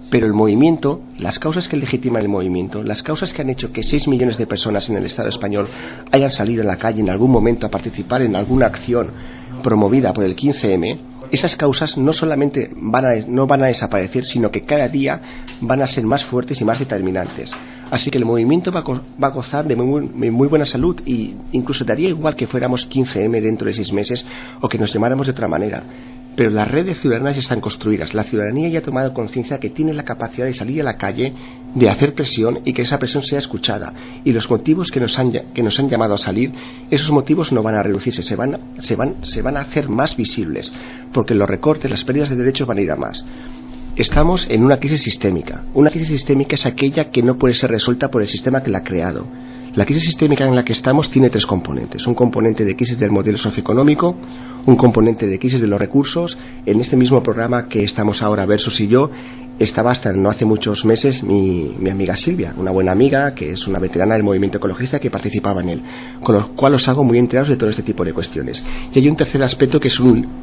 Pero el movimiento, las causas que legitiman el movimiento, las causas que han hecho que 6 millones de personas en el Estado español hayan salido a la calle en algún momento a participar en alguna acción promovida por el 15M, esas causas no solamente no van a desaparecer, sino que cada día van a ser más fuertes y más determinantes. Así que el movimiento va a gozar de muy buena salud, y incluso daría igual que fuéramos 15M dentro de 6 meses o que nos llamáramos de otra manera. Pero las redes ciudadanas ya están construidas. La ciudadanía ya ha tomado conciencia que tiene la capacidad de salir a la calle, de hacer presión y que esa presión sea escuchada. Y los motivos que nos han llamado a salir, esos motivos no van a reducirse, se van a hacer más visibles, porque los recortes, las pérdidas de derechos van a ir a más. Estamos en una crisis sistémica. Una crisis sistémica es aquella que no puede ser resuelta por el sistema que la ha creado. La crisis sistémica en la que estamos tiene 3 componentes. Un componente de crisis del modelo socioeconómico, un componente de crisis de los recursos. En este mismo programa que estamos ahora, Versus y yo, estaba hasta no hace muchos meses mi amiga Silvia, una buena amiga que es una veterana del movimiento ecologista que participaba en él, con lo cual os hago muy enterados de todo este tipo de cuestiones. Y hay un tercer aspecto que es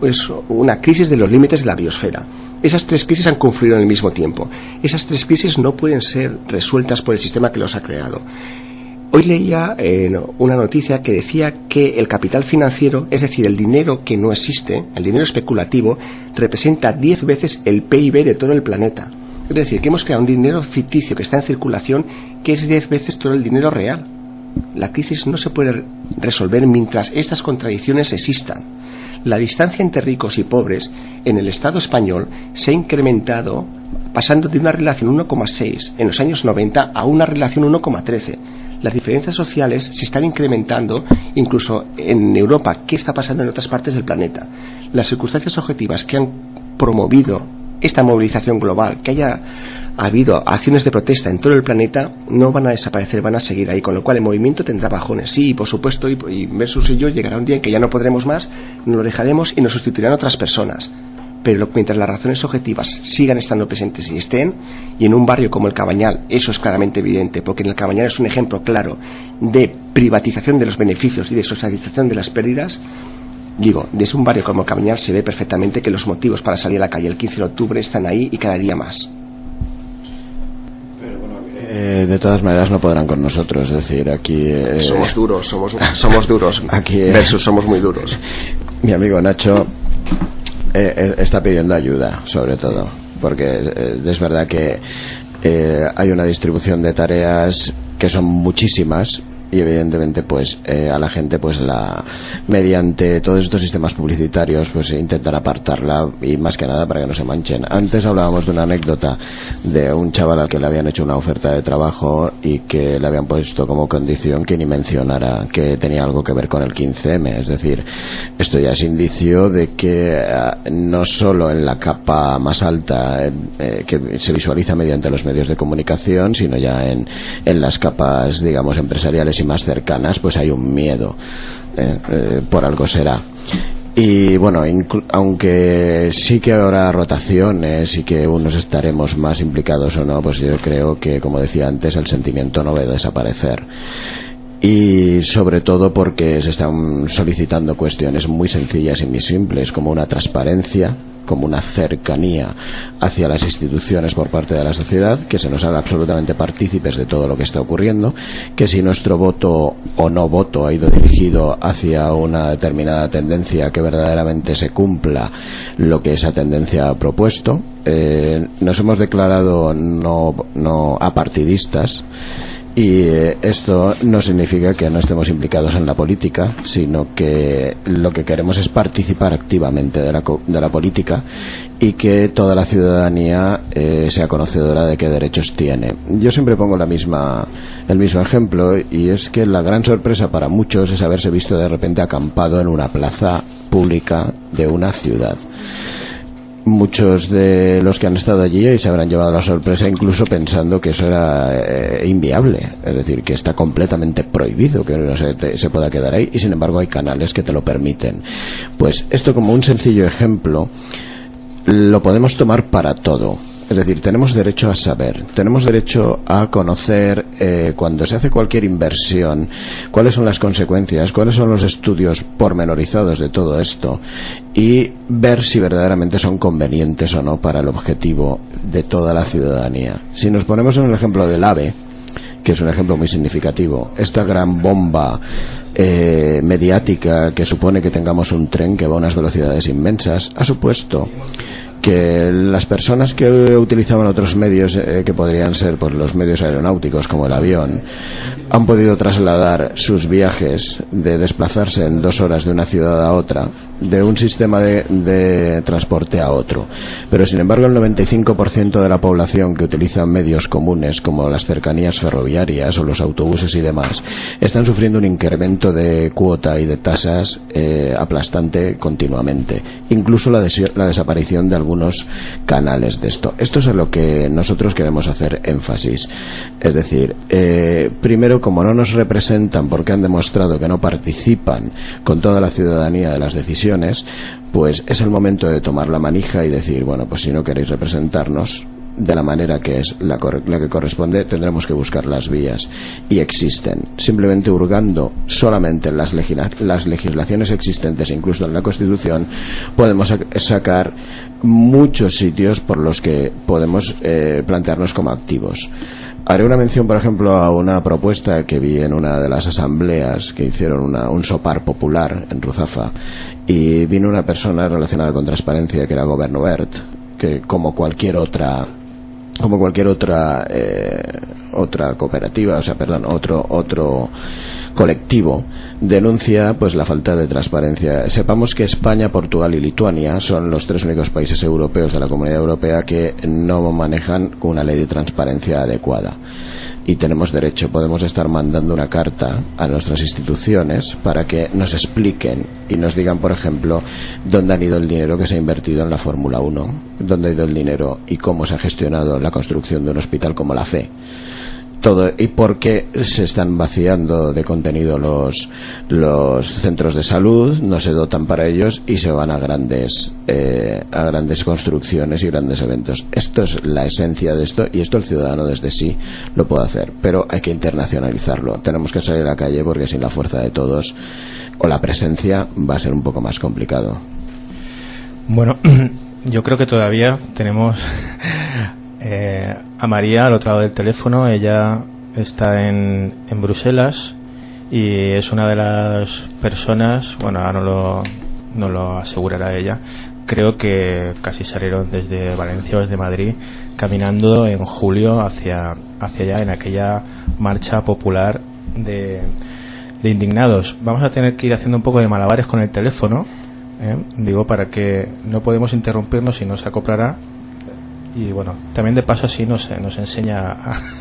una crisis de los límites de la biosfera. Esas 3 crisis han confluido en el mismo tiempo. Esas 3 crisis no pueden ser resueltas por el sistema que los ha creado. Hoy leía una noticia que decía que el capital financiero, es decir, el dinero que no existe, el dinero especulativo, representa 10 veces el PIB de todo el planeta. Es decir, que hemos creado un dinero ficticio que está en circulación que es 10 veces todo el dinero real. La crisis no se puede resolver mientras estas contradicciones existan. La distancia entre ricos y pobres en el Estado español se ha incrementado pasando de una relación 1,6 en los años 90 a una relación 1,13. Las diferencias sociales se están incrementando incluso en Europa. ¿Qué está pasando en otras partes del planeta? Las circunstancias objetivas que han promovido esta movilización global, que haya habido acciones de protesta en todo el planeta, no van a desaparecer, van a seguir ahí, con lo cual el movimiento tendrá bajones. Sí, por supuesto, y Versus y yo llegará un día en que ya no podremos más, nos lo dejaremos y nos sustituirán otras personas. Pero mientras las razones objetivas sigan estando presentes y estén, y en un barrio como el Cabañal eso es claramente evidente, porque en el Cabañal es un ejemplo claro de privatización de los beneficios y de socialización de las pérdidas. Digo, desde un barrio como el Cabañal se ve perfectamente que los motivos para salir a la calle el 15 de octubre están ahí y cada día más.
De todas maneras no podrán con nosotros, es decir, aquí
somos duros, somos duros. Aquí Versus somos muy duros.
Mi amigo Nacho está pidiendo ayuda, sobre todo, porque es verdad que hay una distribución de tareas que son muchísimas, y evidentemente pues a la gente pues mediante todos estos sistemas publicitarios pues intentan apartarla, y más que nada para que no se manchen. Antes hablábamos de una anécdota de un chaval al que le habían hecho una oferta de trabajo y que le habían puesto como condición que ni mencionara que tenía algo que ver con el 15M. Es decir, esto ya es indicio de que no solo en la capa más alta que se visualiza mediante los medios de comunicación, sino ya en las capas, digamos, empresariales y más cercanas, pues hay un miedo, por algo será. Y bueno, aunque sí que habrá rotaciones y que unos estaremos más implicados o no, pues yo creo que, como decía antes, el sentimiento no va a desaparecer. Y sobre todo porque se están solicitando cuestiones muy sencillas y muy simples, como una transparencia, como una cercanía hacia las instituciones por parte de la sociedad, que se nos haga absolutamente partícipes de todo lo que está ocurriendo, que si nuestro voto o no voto ha ido dirigido hacia una determinada tendencia, que verdaderamente se cumpla lo que esa tendencia ha propuesto. Nos hemos declarado no apartidistas, y esto no significa que no estemos implicados en la política, sino que lo que queremos es participar activamente de la política, y que toda la ciudadanía sea conocedora de qué derechos tiene. Yo siempre pongo el mismo ejemplo, y es que la gran sorpresa para muchos es haberse visto de repente acampado en una plaza pública de una ciudad. Muchos de los que han estado allí se habrán llevado la sorpresa incluso pensando que eso era inviable, es decir, que está completamente prohibido que no se pueda quedar ahí, y sin embargo hay canales que te lo permiten. Pues esto, como un sencillo ejemplo, lo podemos tomar para todo. Es decir, tenemos derecho a saber, tenemos derecho a conocer cuando se hace cualquier inversión, cuáles son las consecuencias, cuáles son los estudios pormenorizados de todo esto y ver si verdaderamente son convenientes o no para el objetivo de toda la ciudadanía. Si nos ponemos en el ejemplo del AVE, que es un ejemplo muy significativo, esta gran bomba mediática que supone que tengamos un tren que va a unas velocidades inmensas, ha supuesto que las personas que utilizaban otros medios que podrían ser pues los medios aeronáuticos como el avión han podido trasladar sus viajes de desplazarse en 2 horas de una ciudad a otra, de un sistema de transporte a otro, pero sin embargo el 95% de la población que utiliza medios comunes como las cercanías ferroviarias o los autobuses y demás están sufriendo un incremento de cuota y de tasas aplastante continuamente, incluso la desaparición de algunos canales de esto. Esto es a lo que nosotros queremos hacer énfasis, es decir, primero, como no nos representan porque han demostrado que no participan con toda la ciudadanía de las decisiones, pues es el momento de tomar la manija y decir, bueno, pues si no queréis representarnos de la manera que es la que corresponde, tendremos que buscar las vías, y existen. Simplemente hurgando solamente en las legislaciones existentes, incluso en la Constitución, podemos sacar muchos sitios por los que podemos plantearnos como activos. Haré una mención, por ejemplo, a una propuesta que vi en una de las asambleas que hicieron un sopar popular en Ruzafa, y vino una persona relacionada con transparencia que era Governo Verd, que como cualquier otra cooperativa, otro colectivo, denuncia pues la falta de transparencia. Sepamos que España, Portugal y Lituania son los 3 únicos países europeos de la Comunidad Europea que no manejan una ley de transparencia adecuada. Y tenemos derecho, podemos estar mandando una carta a nuestras instituciones para que nos expliquen y nos digan, por ejemplo, dónde han ido el dinero que se ha invertido en la Fórmula 1, dónde ha ido el dinero y cómo se ha gestionado la construcción de un hospital como la FE. Todo, y por qué se están vaciando de contenido los centros de salud, no se dotan para ellos y se van a grandes construcciones y grandes eventos. Esto es la esencia de esto, y esto el ciudadano desde sí lo puede hacer, pero hay que internacionalizarlo. Tenemos que salir a la calle porque sin la fuerza de todos o la presencia va a ser un poco más complicado.
Bueno, yo creo que todavía tenemos a María al otro lado del teléfono. Ella está en Bruselas y es una de las personas, bueno, ahora no lo asegurará ella, creo que casi salieron desde Valencia o desde Madrid caminando en julio hacia allá, en aquella marcha popular de indignados. Vamos a tener que ir haciendo un poco de malabares con el teléfono, digo, para que no podemos interrumpirnos y no se acoplará. Y bueno, también de paso así nos enseña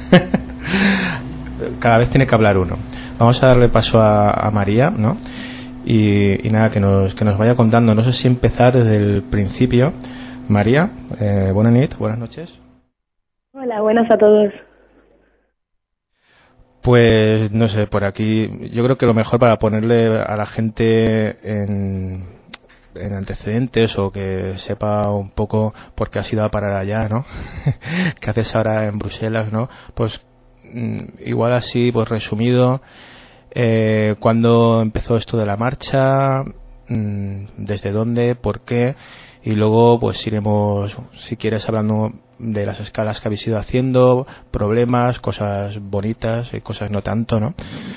cada vez tiene que hablar uno. Vamos a darle paso a María, ¿no? Y nada, que nos vaya contando. No sé si empezar desde el principio. María, buenas noches.
Hola, buenas a todos.
Pues no sé, por aquí yo creo que lo mejor para ponerle a la gente en antecedentes, o que sepa un poco por qué has ido a parar allá, ¿no? ¿Qué haces ahora en Bruselas, no? Pues igual así, pues resumido, ¿cuándo empezó esto de la marcha? ¿Desde dónde? ¿Por qué? Y luego pues iremos, si quieres, hablando de las escalas que habéis ido haciendo, problemas, cosas bonitas y cosas no tanto, ¿no?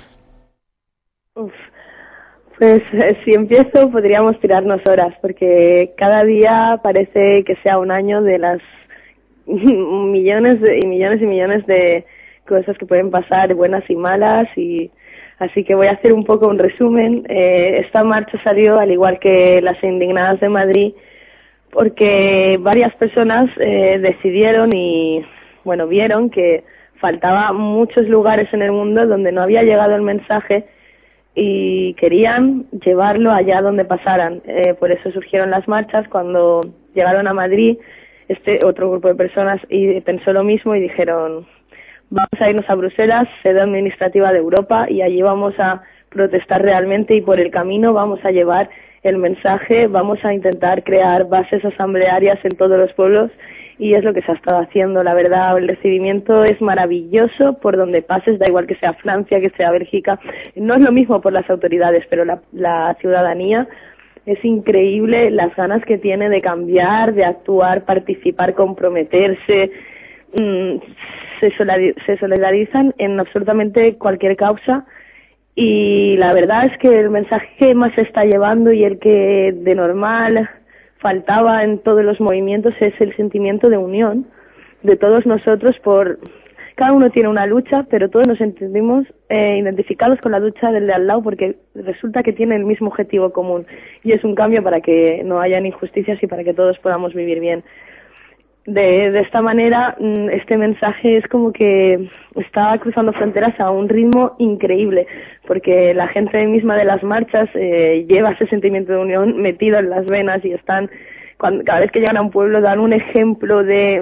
Pues si empiezo podríamos tirarnos horas, porque cada día parece que sea un año de las millones y millones de cosas que pueden pasar, buenas y malas, y así que voy a hacer un poco un resumen. Esta marcha salió, al igual que las indignadas de Madrid, porque varias personas decidieron y bueno, vieron que faltaba muchos lugares en el mundo donde no había llegado el mensaje y querían llevarlo allá donde pasaran. Por eso surgieron las marchas. Cuando llegaron a Madrid, otro grupo de personas pensó lo mismo y dijeron: vamos a irnos a Bruselas, sede administrativa de Europa, y allí vamos a protestar realmente, y por el camino vamos a llevar el mensaje, vamos a intentar crear bases asamblearias en todos los pueblos, y es lo que se ha estado haciendo. La verdad, el recibimiento es maravilloso por donde pases, da igual que sea Francia, que sea Bélgica. No es lo mismo por las autoridades, pero la ciudadanía es increíble, las ganas que tiene de cambiar, de actuar, participar, comprometerse. Se solidarizan en absolutamente cualquier causa, y la verdad es que el mensaje que más se está llevando, y el que de normal faltaba en todos los movimientos, es el sentimiento de unión de todos nosotros. Cada uno tiene una lucha, pero todos nos sentimos identificados con la lucha del de al lado, porque resulta que tiene el mismo objetivo común, y es un cambio para que no haya injusticias y para que todos podamos vivir bien. De esta manera, este mensaje es como que está cruzando fronteras a un ritmo increíble, porque la gente misma de las marchas lleva ese sentimiento de unión metido en las venas, y cada vez que llegan a un pueblo dan un ejemplo de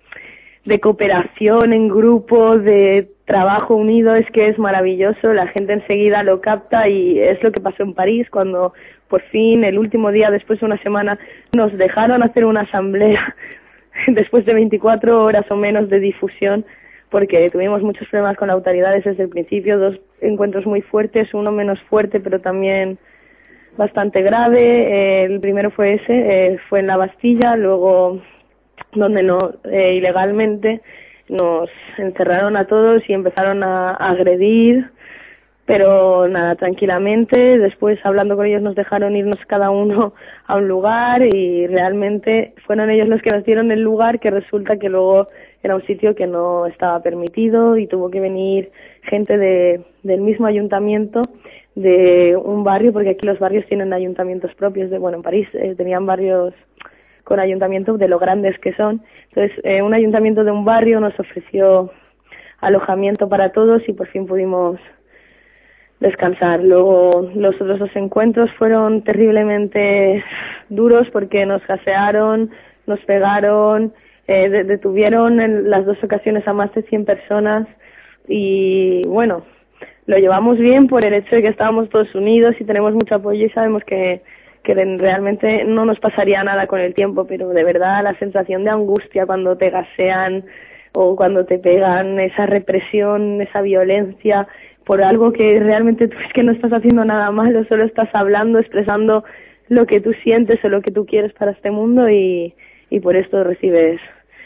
cooperación en grupo, de trabajo unido. Es que es maravilloso, la gente enseguida lo capta, y es lo que pasó en París cuando por fin, el último día, después de una semana, nos dejaron hacer una asamblea después de 24 horas o menos de difusión, porque tuvimos muchos problemas con las autoridades desde el principio, 2 encuentros muy fuertes, uno menos fuerte pero también bastante grave. El primero fue fue en la Bastilla, luego donde ilegalmente nos encerraron a todos y empezaron a agredir, pero nada, tranquilamente. Después, hablando con ellos, nos dejaron irnos cada uno a un lugar, y realmente fueron ellos los que nos dieron el lugar, que resulta que luego era un sitio que no estaba permitido, y tuvo que venir gente del mismo ayuntamiento, de un barrio, porque aquí los barrios tienen ayuntamientos propios. En París tenían barrios con ayuntamientos de lo grandes que son. Entonces, un ayuntamiento de un barrio nos ofreció alojamiento para todos, y por fin pudimos descansar. Luego los otros 2 encuentros fueron terriblemente duros, porque nos gasearon, nos pegaron, detuvieron en las 2 ocasiones a más de 100 personas, y bueno, lo llevamos bien por el hecho de que estábamos todos unidos y tenemos mucho apoyo, y sabemos que realmente no nos pasaría nada con el tiempo, pero de verdad la sensación de angustia cuando te gasean o cuando te pegan, esa represión, esa violencia por algo que realmente tú es que no estás haciendo nada malo, solo estás hablando, expresando lo que tú sientes o lo que tú quieres para este mundo, y por esto recibes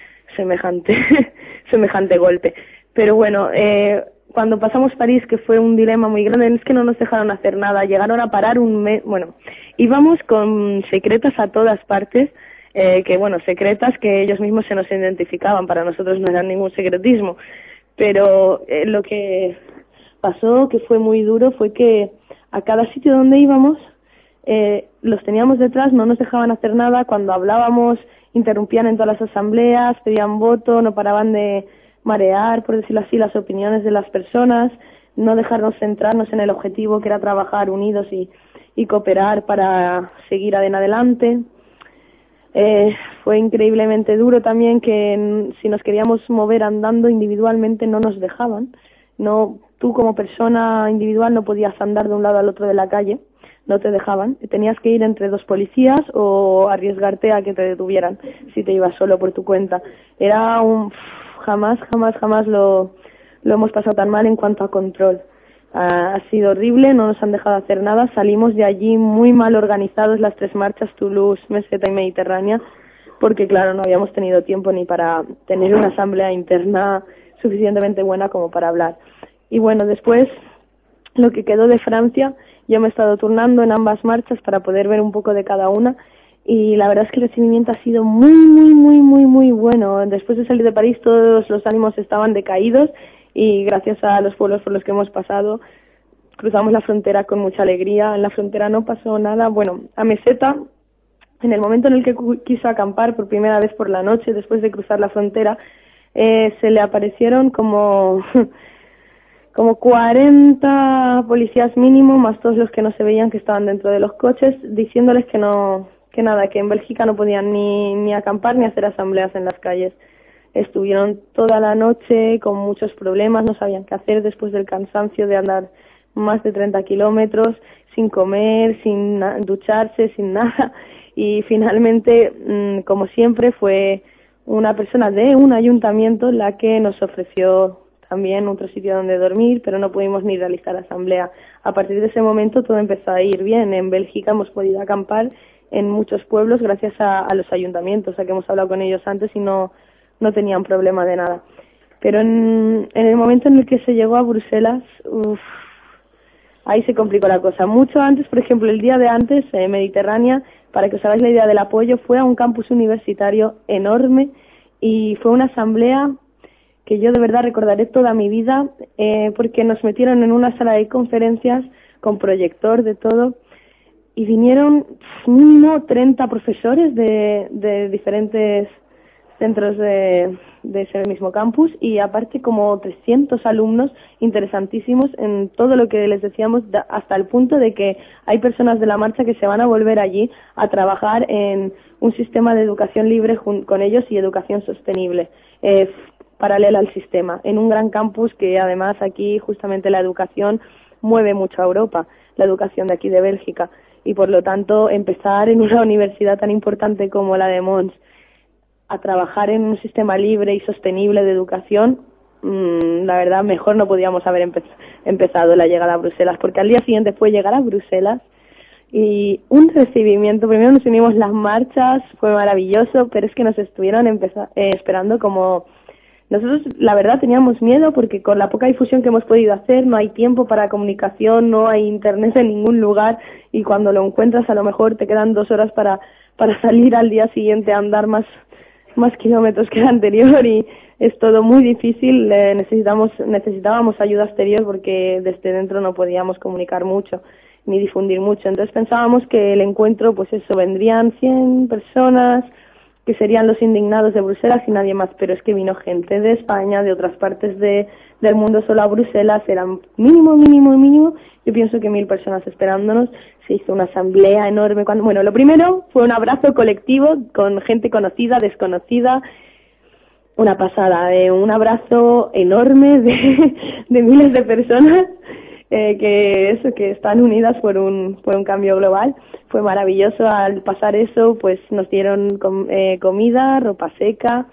semejante golpe. Pero bueno, cuando pasamos París, que fue un dilema muy grande, es que no nos dejaron hacer nada, llegaron a parar un mes, íbamos con secretas a todas partes, secretas que ellos mismos se nos identificaban, para nosotros no era ningún secretismo, pero lo que pasó, que fue muy duro, fue que a cada sitio donde íbamos los teníamos detrás, no nos dejaban hacer nada. Cuando hablábamos interrumpían en todas las asambleas, pedían voto, no paraban de marear, por decirlo así, las opiniones de las personas, no dejarnos centrarnos en el objetivo, que era trabajar unidos y cooperar para seguir en adelante. Fue increíblemente duro también que si nos queríamos mover andando individualmente no nos dejaban. No, tú como persona individual no podías andar de un lado al otro de la calle, no te dejaban. Tenías que ir entre 2 policías o arriesgarte a que te detuvieran si te ibas solo por tu cuenta. Era jamás lo hemos pasado tan mal en cuanto a control. Ha sido horrible, no nos han dejado hacer nada. Salimos de allí muy mal organizados, las 3 marchas, Toulouse, Meseta y Mediterránea, porque claro, no habíamos tenido tiempo ni para tener una asamblea interna suficientemente buena como para hablar. Y bueno, después, lo que quedó de Francia, yo me he estado turnando en ambas marchas para poder ver un poco de cada una, y la verdad es que el recibimiento ha sido muy bueno. Después de salir de París todos los ánimos estaban decaídos, y gracias a los pueblos por los que hemos pasado cruzamos la frontera con mucha alegría. En la frontera no pasó nada. Bueno, a Meseta, en el momento en el que quiso acampar por primera vez por la noche después de cruzar la frontera, se le aparecieron como 40 policías mínimo, más todos los que no se veían, que estaban dentro de los coches, diciéndoles que en Bélgica no podían ni acampar ni hacer asambleas en las calles. Estuvieron toda la noche con muchos problemas, no sabían qué hacer después del cansancio de andar más de 30 kilómetros. sin comer, sin ducharse, sin nada. Y finalmente, como siempre, fue una persona de un ayuntamiento la que nos ofreció también otro sitio donde dormir, pero no pudimos ni realizar asamblea. A partir de ese momento todo empezó a ir bien. En Bélgica hemos podido acampar en muchos pueblos gracias a los ayuntamientos, o sea que hemos hablado con ellos antes y no tenían problema de nada. Pero en el momento en el que se llegó a Bruselas, ahí se complicó la cosa. Mucho antes, por ejemplo, el día de antes, Mediterránea, para que os hagáis la idea del apoyo, fue a un campus universitario enorme y fue una asamblea que yo de verdad recordaré toda mi vida, porque nos metieron en una sala de conferencias con proyector de todo y vinieron mínimo 30 profesores de diferentes centros de ese mismo campus y aparte como 300 alumnos interesantísimos en todo lo que les decíamos, hasta el punto de que hay personas de la marcha que se van a volver allí a trabajar en un sistema de educación libre con ellos y educación sostenible, paralela al sistema, en un gran campus que además aquí justamente la educación mueve mucho a Europa, la educación de aquí de Bélgica, y por lo tanto empezar en una universidad tan importante como la de Mons a trabajar en un sistema libre y sostenible de educación, la verdad mejor no podíamos haber empezado la llegada a Bruselas, porque al día siguiente fue llegar a Bruselas y un recibimiento. Primero nos unimos las marchas, fue maravilloso, pero es que nos estuvieron esperando como... Nosotros, la verdad, teníamos miedo porque con la poca difusión que hemos podido hacer no hay tiempo para comunicación, no hay internet en ningún lugar y cuando lo encuentras a lo mejor te quedan 2 horas para salir al día siguiente a andar más kilómetros que el anterior y es todo muy difícil. Necesitábamos ayuda exterior porque desde dentro no podíamos comunicar mucho ni difundir mucho. Entonces pensábamos que el encuentro, pues eso, vendrían 100 personas que serían los indignados de Bruselas y nadie más, pero es que vino gente de España, de otras partes del mundo solo a Bruselas, eran mínimo, yo pienso que 1000 personas esperándonos, se hizo una asamblea enorme. Bueno, lo primero fue un abrazo colectivo con gente conocida, desconocida, una pasada, un abrazo enorme de miles de personas, que están unidas por un cambio global. Fue maravilloso. Al pasar eso, pues nos dieron comida, ropa seca,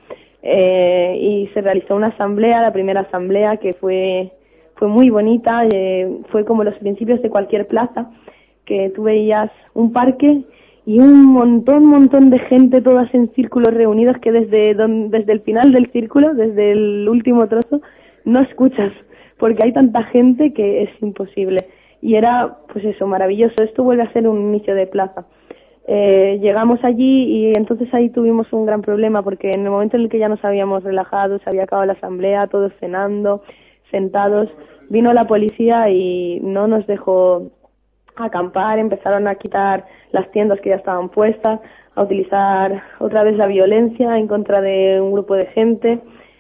y se realizó una asamblea, la primera asamblea, que fue muy bonita. Fue como los principios de cualquier plaza, que tú veías un parque y un montón de gente, todas en círculos reunidos, que desde el final del círculo, desde el último trozo, no escuchas, porque hay tanta gente que es imposible. Y era, pues eso, maravilloso. Esto vuelve a ser un inicio de plaza. Llegamos allí y entonces ahí tuvimos un gran problema, porque en el momento en el que ya nos habíamos relajado, se había acabado la asamblea, todos cenando, sentados, vino la policía y no nos dejó acampar. Empezaron a quitar las tiendas que ya estaban puestas, a utilizar otra vez la violencia en contra de un grupo de gente.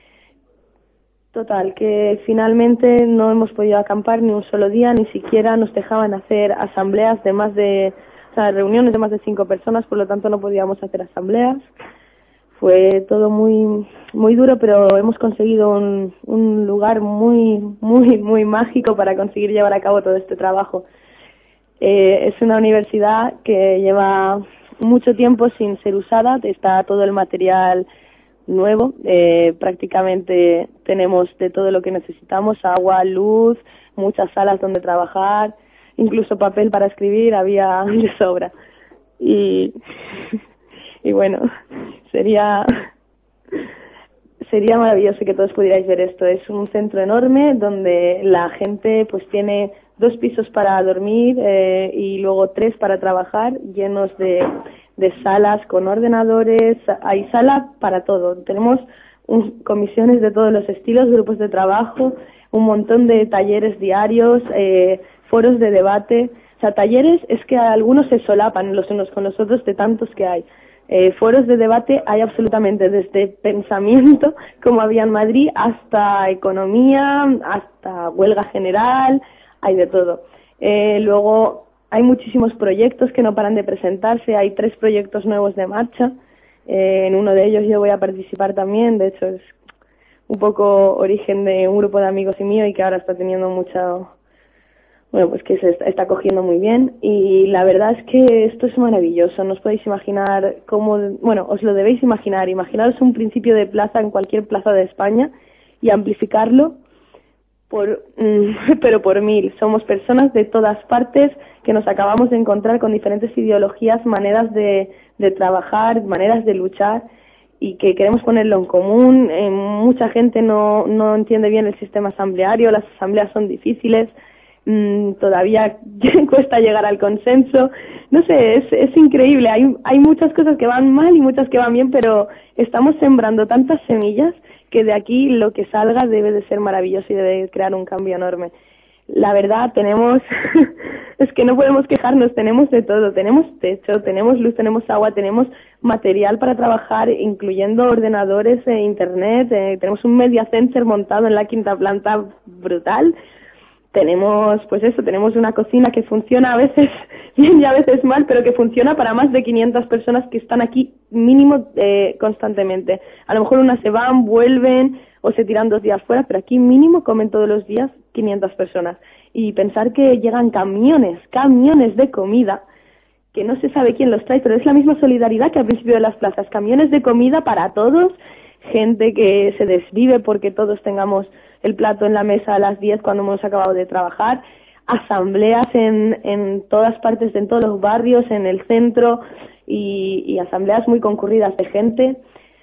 Total, que finalmente no hemos podido acampar ni un solo día, ni siquiera nos dejaban hacer asambleas reuniones de más de 5 personas, por lo tanto no podíamos hacer asambleas. Fue todo muy duro, pero hemos conseguido un lugar muy mágico para conseguir llevar a cabo todo este trabajo. Es una universidad que lleva mucho tiempo sin ser usada, está todo el material nuevo, prácticamente tenemos de todo lo que necesitamos, agua, luz, muchas salas donde trabajar, incluso papel para escribir había de sobra. Y bueno, sería maravilloso que todos pudierais ver esto. Es un centro enorme donde la gente pues tiene 2 pisos para dormir y luego 3 para trabajar, llenos de salas con ordenadores. Hay sala para todo. Tenemos comisiones de todos los estilos, grupos de trabajo, un montón de talleres diarios, foros de debate. O sea, talleres es que algunos se solapan los unos con los otros de tantos que hay. Foros de debate hay absolutamente desde pensamiento, como había en Madrid, hasta economía, hasta huelga general, hay de todo. Luego hay muchísimos proyectos que no paran de presentarse, hay 3 proyectos nuevos de marcha, en uno de ellos yo voy a participar también, de hecho es un poco origen de un grupo de amigos y mío y que ahora está teniendo bueno, pues que se está cogiendo muy bien, y la verdad es que esto es maravilloso. No os podéis imaginar cómo, bueno, os lo debéis imaginar. Imaginaros un principio de plaza en cualquier plaza de España y amplificarlo pero por 1000. Somos personas de todas partes que nos acabamos de encontrar con diferentes ideologías, maneras de trabajar, maneras de luchar, y que queremos ponerlo en común. Mucha gente no entiende bien el sistema asambleario, las asambleas son difíciles, todavía cuesta llegar al consenso. No sé, es increíble. Hay muchas cosas que van mal y muchas que van bien, pero estamos sembrando tantas semillas que de aquí lo que salga debe de ser maravilloso y debe crear un cambio enorme. La verdad, tenemos, es que no podemos quejarnos, tenemos de todo, tenemos techo, tenemos luz, tenemos agua, tenemos material para trabajar, incluyendo ordenadores e internet, tenemos un media center montado en la 5ª planta brutal. Tenemos, pues eso, tenemos una cocina que funciona a veces bien y a veces mal, pero que funciona para más de 500 personas que están aquí mínimo constantemente. A lo mejor unas se van, vuelven o se tiran 2 días fuera, pero aquí mínimo comen todos los días 500 personas. Y pensar que llegan camiones de comida, que no se sabe quién los trae, pero es la misma solidaridad que al principio de las plazas. Camiones de comida para todos, gente que se desvive porque todos tengamos el plato en la mesa a las 10 cuando hemos acabado de trabajar, asambleas en todas partes, en todos los barrios, en el centro, y asambleas muy concurridas de gente.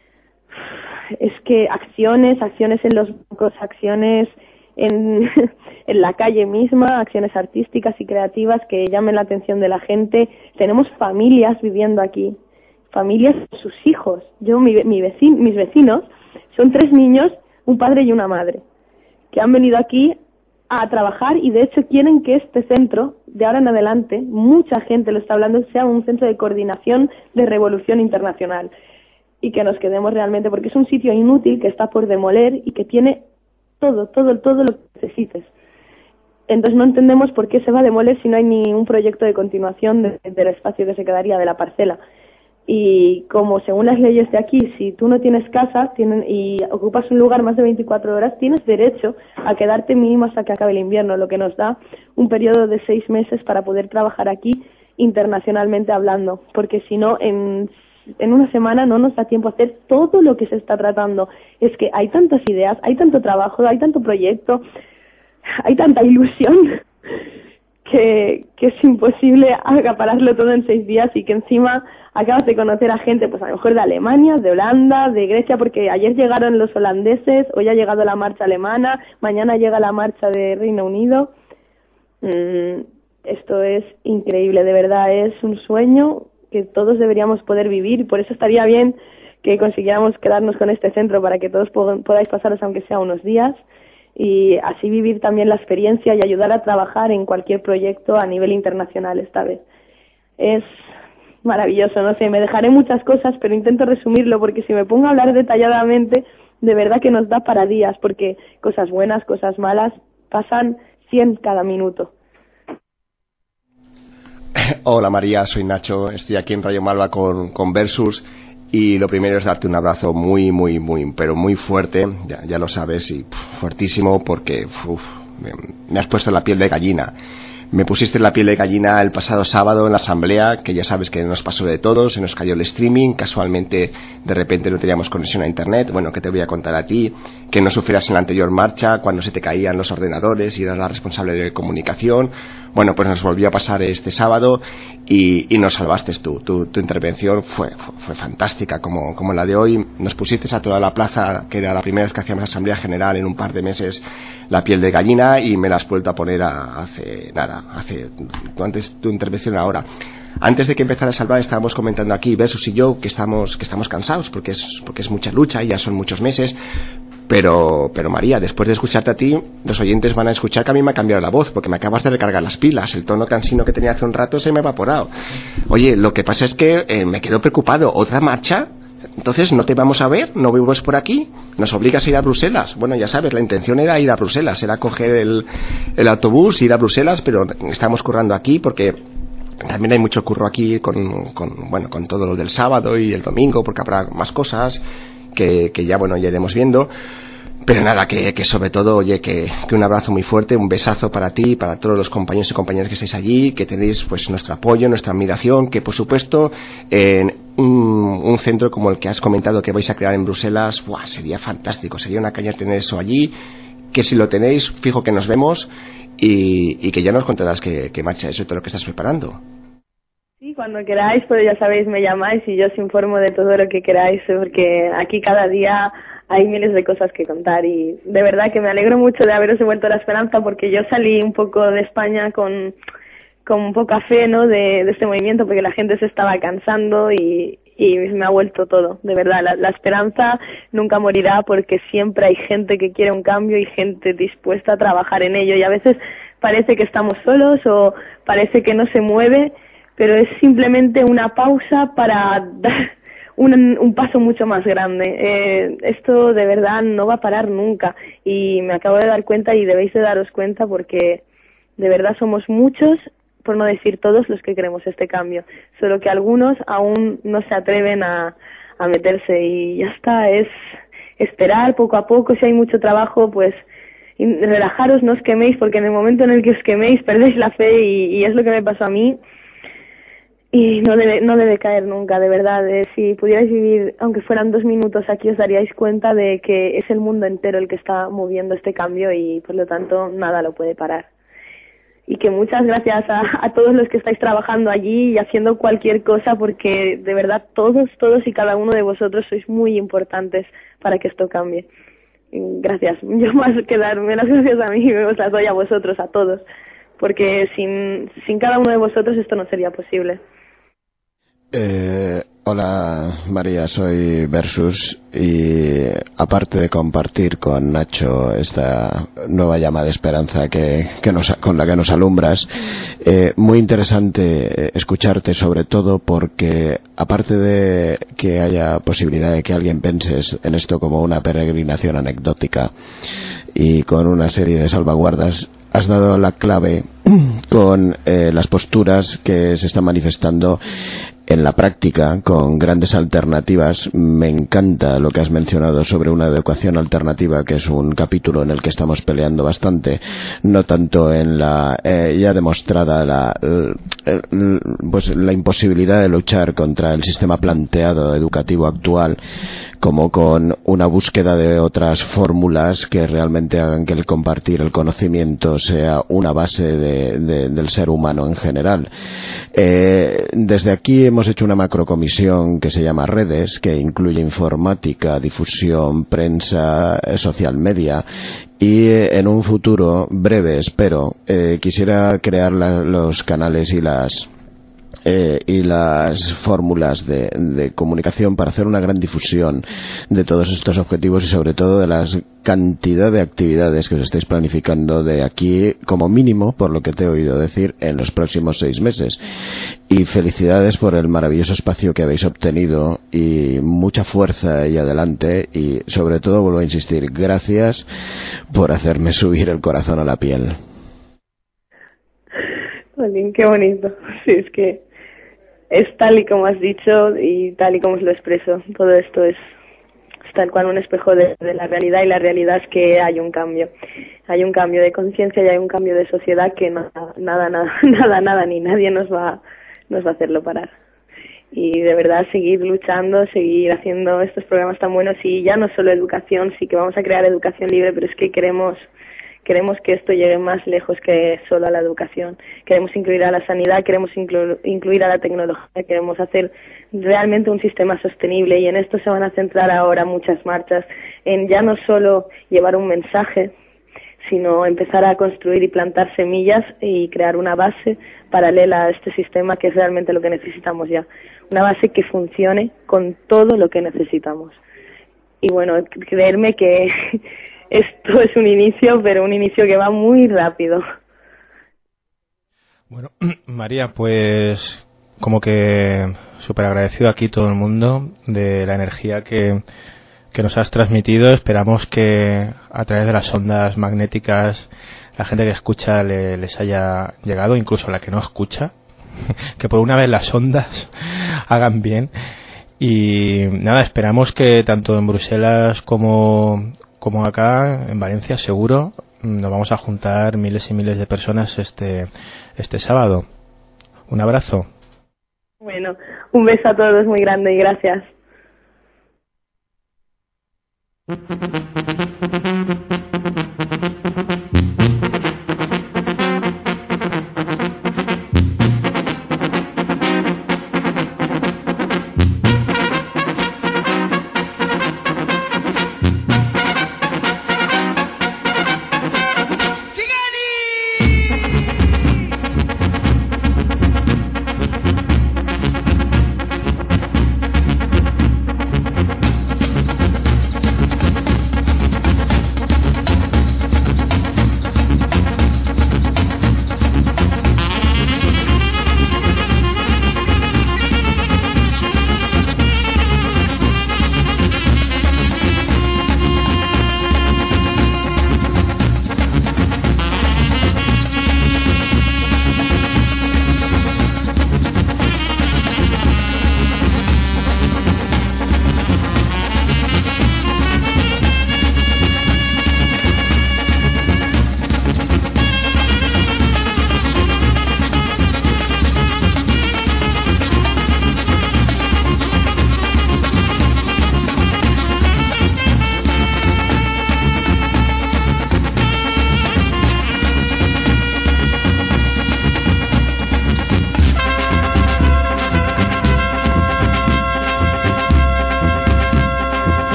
Es que acciones en los bancos, acciones en la calle misma, acciones artísticas y creativas que llamen la atención de la gente. Tenemos familias viviendo aquí, familias con sus hijos. Mis vecinos son 3 niños, un padre y una madre, que han venido aquí a trabajar, y de hecho quieren que este centro, de ahora en adelante, mucha gente lo está hablando, sea un centro de coordinación de revolución internacional, y que nos quedemos realmente, porque es un sitio inútil que está por demoler y que tiene todo lo que necesites. Entonces no entendemos por qué se va a demoler si no hay ni un proyecto de continuación del espacio que se quedaría de la parcela. Y como según las leyes de aquí, si tú no tienes casa y ocupas un lugar más de 24 horas, tienes derecho a quedarte mínimo hasta que acabe el invierno, lo que nos da un periodo de 6 meses para poder trabajar aquí internacionalmente hablando, porque si no, en una semana no nos da tiempo a hacer todo lo que se está tratando. Es que hay tantas ideas, hay tanto trabajo, hay tanto proyecto, hay tanta ilusión que es imposible acapararlo todo en 6 días, y que encima acabas de conocer a gente, pues a lo mejor de Alemania, de Holanda, de Grecia, porque ayer llegaron los holandeses, hoy ha llegado la marcha alemana, mañana llega la marcha de Reino Unido. Esto es increíble, de verdad, es un sueño que todos deberíamos poder vivir, y por eso estaría bien que consiguiéramos quedarnos con este centro para que todos podáis pasaros aunque sea unos días, y así vivir también la experiencia y ayudar a trabajar en cualquier proyecto a nivel internacional esta vez. Es maravilloso, no sé, me dejaré muchas cosas, pero intento resumirlo, porque si me pongo a hablar detalladamente, de verdad que nos da para días, porque cosas buenas, cosas malas, pasan 100 cada minuto.
Hola María, soy Nacho, estoy aquí en Radio Malva con Versus, y lo primero es darte un abrazo muy, pero muy fuerte, ya lo sabes, y fuertísimo, porque me has puesto la piel de gallina. Me pusiste la piel de gallina el pasado sábado en la asamblea, que ya sabes que nos pasó de todo, se nos cayó el streaming, casualmente de repente no teníamos conexión a internet. Bueno, ¿qué te voy a contar a ti? Que no sufrieras en la anterior marcha, cuando se te caían los ordenadores y eras la responsable de comunicación. Bueno, pues nos volvió a pasar este sábado y nos salvaste tú. Tu intervención fue fantástica, como la de hoy. Nos pusiste a toda la plaza, que era la primera vez que hacíamos asamblea general en un par de meses, la piel de gallina, y me la has vuelto a poner hace antes tu intervención ahora. Antes de que empezaras a hablar, estábamos comentando aquí, Versus y yo, que estamos cansados, porque es mucha lucha y ya son muchos meses. Pero María, después de escucharte a ti, los oyentes van a escuchar que a mí me ha cambiado la voz, porque me acabas de recargar las pilas. El tono cansino que tenía hace un rato se me ha evaporado. Oye, lo que pasa es que me quedo preocupado. ¿Otra marcha? Entonces, ¿no te vamos a ver? ¿No vivimos por aquí? ¿Nos obligas a ir a Bruselas? Bueno, ya sabes, la intención era ir a Bruselas, era coger el autobús, ir a Bruselas, pero estamos currando aquí porque también hay mucho curro aquí con todo lo del sábado y el domingo, porque habrá más cosas que ya iremos viendo. Pero nada, que sobre todo, oye, que un abrazo muy fuerte, un besazo para ti y para todos los compañeros y compañeras que estáis allí, que tenéis pues nuestro apoyo, nuestra admiración, que por supuesto en un centro como el que has comentado que vais a crear en Bruselas, ¡buah!, sería fantástico, sería una caña tener eso allí, que si lo tenéis, fijo que nos vemos y que ya nos contarás que marcha eso y todo lo que estás preparando.
Sí, cuando queráis, pues ya sabéis, me llamáis y yo os informo de todo lo que queráis, porque aquí cada día hay miles de cosas que contar y de verdad que me alegro mucho de haberos devuelto la esperanza, porque yo salí un poco de España con poca fe, ¿no?, de este movimiento, porque la gente se estaba cansando y me ha vuelto todo, de verdad. La esperanza nunca morirá, porque siempre hay gente que quiere un cambio y gente dispuesta a trabajar en ello, y a veces parece que estamos solos o parece que no se mueve, pero es simplemente una pausa para dar un paso mucho más grande. Esto de verdad no va a parar nunca y me acabo de dar cuenta y debéis de daros cuenta, porque de verdad somos muchos, por no decir todos, los que queremos este cambio, solo que algunos aún no se atreven a meterse y ya está, es esperar poco a poco. Si hay mucho trabajo, pues relajaros, no os queméis, porque en el momento en el que os queméis perdéis la fe y es lo que me pasó a mí. Y no debe caer nunca, de verdad. Si pudierais vivir, aunque fueran 2 minutos aquí, os daríais cuenta de que es el mundo entero el que está moviendo este cambio y por lo tanto nada lo puede parar. Y que muchas gracias a todos los que estáis trabajando allí y haciendo cualquier cosa, porque de verdad todos y cada uno de vosotros sois muy importantes para que esto cambie. Gracias. Yo más que darme las gracias a mí, os las doy a vosotros, a todos, porque sin cada uno de vosotros esto no sería posible.
Hola María, soy Versus y aparte de compartir con Nacho esta nueva llama de esperanza con la que nos alumbras, muy interesante escucharte, sobre todo porque aparte de que haya posibilidad de que alguien piense en esto como una peregrinación anecdótica y con una serie de salvaguardas, has dado la clave con las posturas que se están manifestando en la práctica con grandes alternativas. Me encanta lo que has mencionado sobre una educación alternativa, que es un capítulo en el que estamos peleando bastante, no tanto en la ya demostrada la imposibilidad de luchar contra el sistema planteado educativo actual, como con una búsqueda de otras fórmulas que realmente hagan que el compartir el conocimiento sea una base del ser humano en general. Desde aquí hemos hecho una macrocomisión que se llama Redes, que incluye informática, difusión, prensa, social media, y en un futuro breve, espero, quisiera crear los canales y las fórmulas de comunicación para hacer una gran difusión de todos estos objetivos y sobre todo de la cantidad de actividades que os estáis planificando de aquí, como mínimo, por lo que te he oído decir, en los próximos 6 meses. Y felicidades por el maravilloso espacio que habéis obtenido y mucha fuerza y adelante, y sobre todo, vuelvo a insistir, gracias por hacerme subir el corazón a la piel.
Jolín, qué bonito. Sí, es que es tal y como has dicho y tal y como os lo expreso. Todo esto es tal cual un espejo de la realidad, y la realidad es que hay un cambio. Hay un cambio de conciencia y hay un cambio de sociedad que nada ni nadie nos va a hacerlo parar. Y de verdad seguir luchando, seguir haciendo estos programas tan buenos, y ya no solo educación, sí que vamos a crear educación libre, pero es que queremos que esto llegue más lejos que solo a la educación. Queremos incluir a la sanidad, queremos incluir a la tecnología, queremos hacer realmente un sistema sostenible, y en esto se van a centrar ahora muchas marchas, en ya no solo llevar un mensaje, sino empezar a construir y plantar semillas y crear una base paralela a este sistema, que es realmente lo que necesitamos ya. Una base que funcione con todo lo que necesitamos. Y bueno, creerme que esto es un inicio, pero un inicio que va muy rápido.
Bueno, María, pues como que súper agradecido aquí todo el mundo de la energía que nos has transmitido. Esperamos que a través de las ondas magnéticas la gente que escucha les haya llegado, incluso la que no escucha, que por una vez las ondas hagan bien. Y nada, esperamos que tanto en Bruselas como como acá en Valencia seguro nos vamos a juntar miles y miles de personas este sábado. Un abrazo.
Bueno, un beso a todos muy grande y gracias.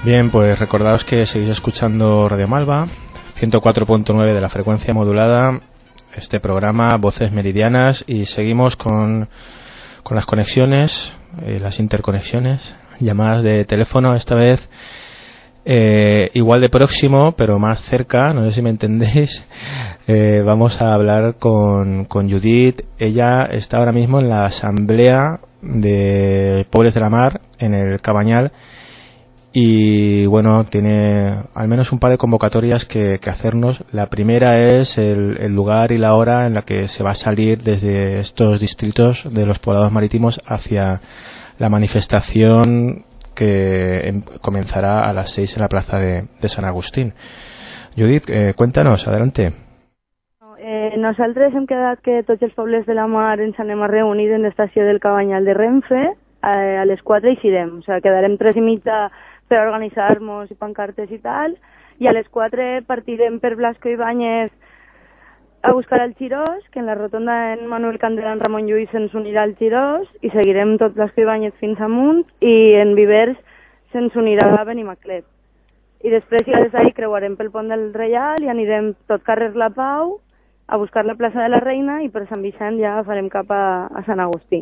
Bien, pues recordaos que seguís escuchando Radio Malva, 104.9 de la frecuencia modulada, este programa Voces Meridianas, y seguimos con las conexiones, las interconexiones, llamadas de teléfono, esta vez igual de próximo, pero más cerca, no sé si me entendéis. Vamos a hablar con Judith. Ella está ahora mismo en la asamblea de Pobles de la Mar, en el Cabañal, y bueno, tiene al menos un par de convocatorias que hacernos. La primera es el lugar y la hora en la que se va a salir desde estos distritos de los poblados marítimos hacia la manifestación que comenzará a las 6 en la plaza de San Agustín. Judith, cuéntanos, adelante.
Nosaltres hem quedat que tots els pobles de la mar ens anem a reunir en l'estació del Cabanyal de Renfe a les 4 i xirem, o sigui, quedarem 3:30 per organitzar-nos i pancartes i tal, i a les 4 partirem per Blasco Ibáñez a buscar el Xirós, que en la rotonda en Manuel Candela en Ramon Lluís se'ns unirà el Xirós, i seguirem tot Blasco Ibáñez fins amunt, i en Vivers se'ns unirà a Benimaclet. I després, ja des d'ahí, creuarem pel pont del Reial i anirem tot carrer La Pau a buscar la plaça de la Reina, i per Sant Vicent ja farem cap a Sant Agustí.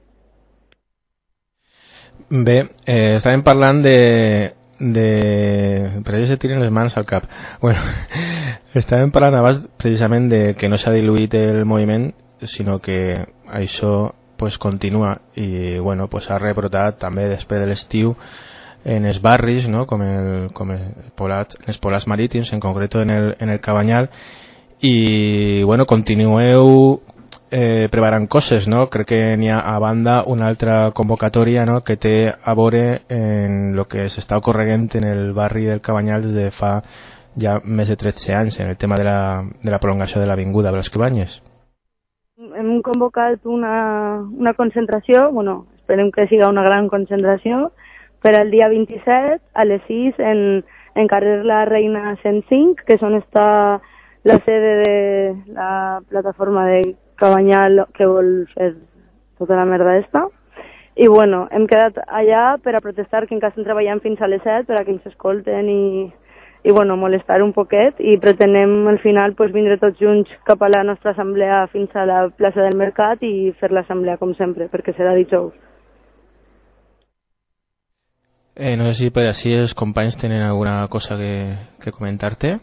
Bé, estàvem parlant per ells se tiren les mans al cap. Bueno, estàvem parlant abans precisament de que no s'ha diluït el moviment, sinó que això pues continua, i bueno, pues ha rebrotat també després de l'estiu en els barris, no? com els poblats marítims, en concret en el Cabanyal, i bueno, continueu preparant coses, no? Crec que n'hi ha a banda una altra convocatòria, no?, que té a veure en el que s'està ocorrent en el barri del Cabanyal des de fa ja més de 13 anys, en el tema de la prolongació de l'avinguda Blasco Ibáñez.
Hem convocat una concentració, bueno, esperem que siga una gran concentració, per al dia 27 a les 6 en carrer La Reina 105, que és on està la sede de la plataforma de Cabanyal que vol fer tota la merda esta. I bueno, hem quedat allà per a protestar, que encara estem treballant fins a les 7 per a que ens escolten i bueno, molestar un poquet, i pretenem al final pues, vindre tots junts cap a la nostra assemblea fins a la plaça del Mercat i fer l'assemblea com sempre, perquè serà dijous.
No sé si per així els companys tenen alguna cosa que comentar-te.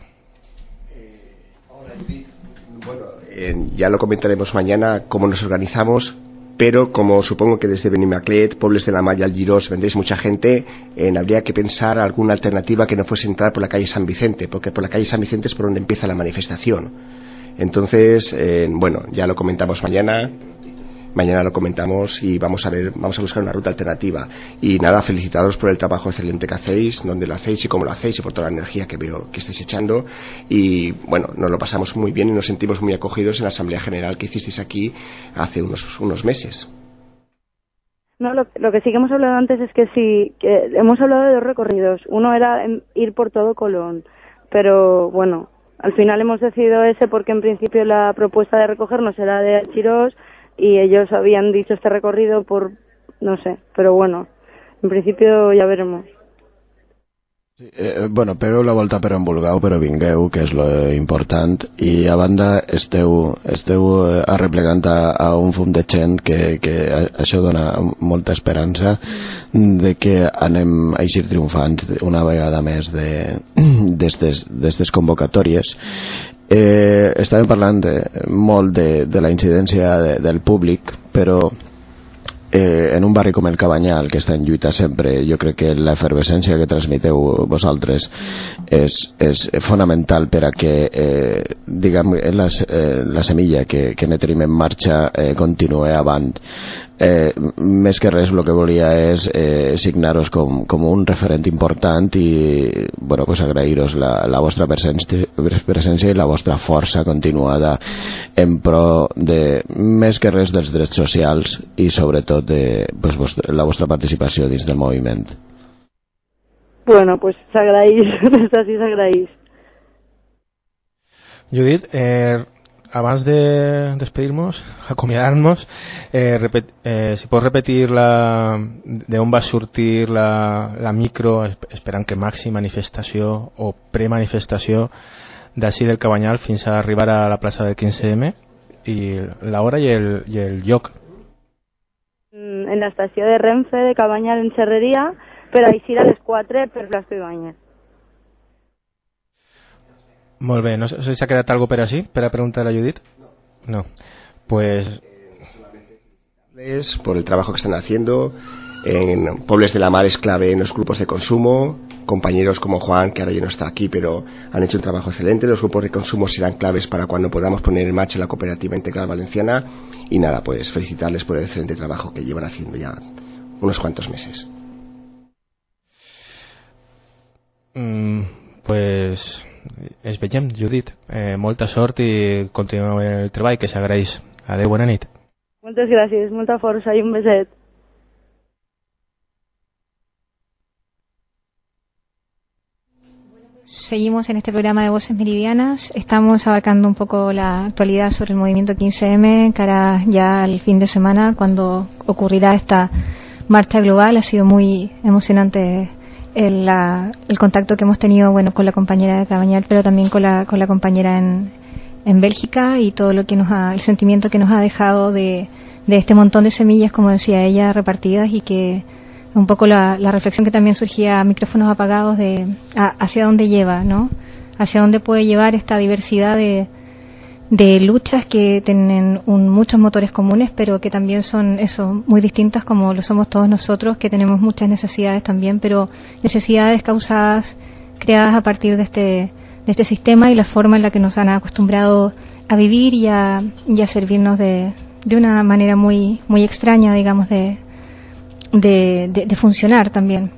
Hola, Judith. Bueno, ya lo comentaremos mañana cómo nos organizamos, pero como supongo que desde Benimaclet, Pobles de la Mar y Algirós vendréis mucha gente, habría que pensar alguna alternativa que no fuese entrar por la calle San Vicente, porque por la calle San Vicente es por donde empieza la manifestación. Entonces, bueno, ya lo comentamos mañana lo comentamos y vamos a buscar una ruta alternativa. Y nada, felicitados por el trabajo excelente que hacéis, donde lo hacéis y cómo lo hacéis, y por toda la energía que veo que estáis echando. Y bueno, nos lo pasamos muy bien y nos sentimos muy acogidos en la Asamblea General que hicisteis aquí hace unos meses.
No, lo que sí que hemos hablado antes es que sí, que hemos hablado de dos recorridos. Uno era ir por todo Colón, pero bueno, al final hemos decidido ese porque en principio la propuesta de recogernos era de Alchirós, y ellos habían dicho este recorrido por, no sé, pero bueno, en principio ja veremos.
Sí, bueno, pegeu la volta però envolgau, però vingueu, que és lo important, i a banda esteu arreplegant a un fum de gent que això dona molta esperança de que anem a eixir triomfants una vegada més d'estes convocatòries. Estàvem parlant molt de la incidència del públic, però en un barri com el Cabanyal, que està en lluita sempre, jo crec que l'efervescència que transmeteu vosaltres és fonamental per a que diguem, la semilla que ne tenim en marxa continue avant. Més que res el que volia és signar-vos com un referent important i bueno, pues agrair-vos la vostra presència i la vostra força continuada en pro de més que res dels drets socials i sobretot de la vostra participació dins del moviment.
Bueno, pues s'agraeix, així s'agraeix.
Judith, abans de despedir-nos, acomiadar-nos, si pots repetir d'on va sortir la micro, esperant que maxi manifestació o premanifestació d'ací del Cabanyal fins a arribar a la plaça del 15M, i l'hora i el lloc.
En l'estació de Renfe de Cabanyal en Xerreria, per a eixir a les 4 per Blasco Ibáñez.
Molt bé, no sé si s'ha quedat algo per així, per a preguntar a la Judit. No, pues...
por el trabajo que están haciendo en Pobles de la Mar, es clave en los grupos de consumo. Compañeros como Juan, que ahora ya no está aquí, pero han hecho un trabajo excelente. Los grupos de consumo serán claves para cuando podamos poner en marcha la cooperativa integral valenciana. Y nada, pues felicitarles por el excelente trabajo que llevan haciendo ya unos cuantos meses.
Pues es veiem, Judit. Molta sort i continueu en el treball, que s'agraeix. Adéu, bona nit.
Moltes gràcies, molta força i un beset.
Seguimos en este programa de Voces Meridianas. Estamos abarcando un poco la actualidad sobre el movimiento 15M, cara ya al fin de semana, cuando ocurrirá esta marcha global. Ha sido muy emocionante el contacto que hemos tenido, bueno, con la compañera de Cabanyal, pero también con la compañera en Bélgica, y todo lo que el sentimiento que nos ha dejado de este montón de semillas, como decía ella, repartidas, y que un poco la reflexión que también surgía a micrófonos apagados de hacia dónde lleva, ¿no? Hacia dónde puede llevar esta diversidad de luchas que tienen muchos motores comunes, pero que también son muy distintas, como lo somos todos nosotros, que tenemos muchas necesidades también, pero necesidades creadas a partir de este sistema y la forma en la que nos han acostumbrado a vivir y a servirnos de una manera muy muy extraña, digamos, de funcionar también.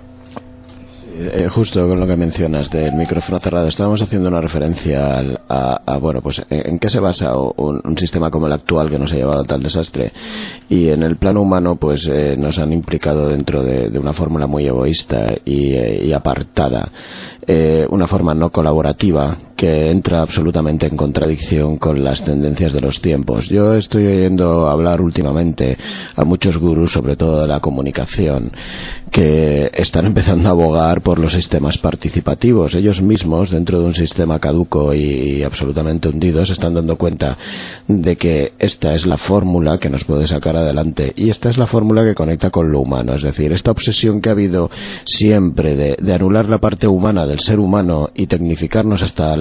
Justo con lo que mencionas del micrófono cerrado, estábamos haciendo una referencia a bueno, pues en qué se basa un sistema como el actual, que nos ha llevado a tal desastre, y en el plano humano pues nos han implicado dentro de una fórmula muy egoísta y apartada, una forma no colaborativa que entra absolutamente en contradicción con las tendencias de los tiempos. Yo estoy oyendo hablar últimamente a muchos gurús, sobre todo de la comunicación, que están empezando a abogar por los sistemas participativos. Ellos mismos, dentro de un sistema caduco y absolutamente hundido, se están dando cuenta de que esta es la fórmula que nos puede sacar adelante, y esta es la fórmula que conecta con lo humano. Es decir, esta obsesión que ha habido siempre de anular la parte humana del ser humano y tecnificarnos hasta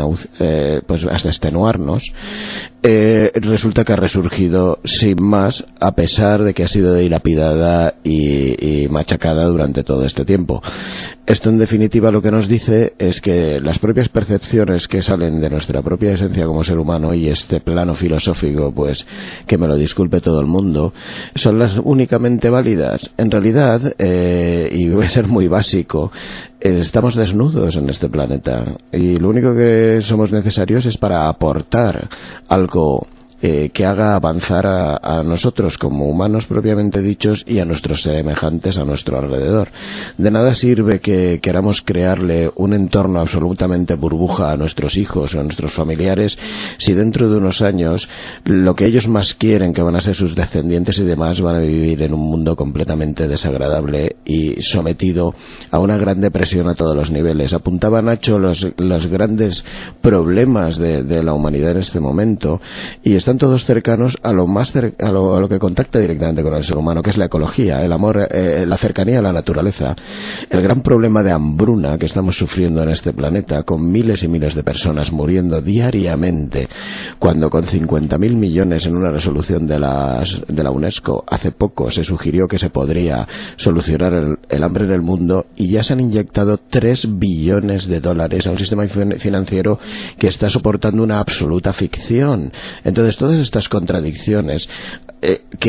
hasta extenuarnos, resulta que ha resurgido sin más, a pesar de que ha sido dilapidada y machacada durante todo este tiempo. Esto, en definitiva, lo que nos dice es que las propias percepciones que salen de nuestra propia esencia como ser humano, y este plano filosófico, pues que me lo disculpe todo el mundo, son las únicamente válidas. En realidad, y voy a ser muy básico, estamos desnudos en este planeta, y lo único que somos necesarios es para aportar algo que haga avanzar a nosotros como humanos propiamente dichos y a nuestros semejantes a nuestro alrededor. De nada sirve que queramos crearle un entorno absolutamente burbuja a nuestros hijos o a nuestros familiares si dentro de unos años lo que ellos más quieren, que van a ser sus descendientes y demás, van a vivir en un mundo completamente desagradable y sometido a una gran depresión a todos los niveles. Apuntaba Nacho los grandes problemas de la humanidad en este momento, y están todos cercanos a lo que contacta directamente con el ser humano, que es la ecología, el amor, la cercanía a la naturaleza. El gran problema de hambruna que estamos sufriendo en este planeta, con miles y miles de personas muriendo diariamente, cuando con 50.000 millones en una resolución de la UNESCO hace poco se sugirió que se podría solucionar el hambre en el mundo, y ya se han inyectado 3 billones de dólares a un sistema financiero que está soportando una absoluta ficción. Entonces, todas estas contradicciones que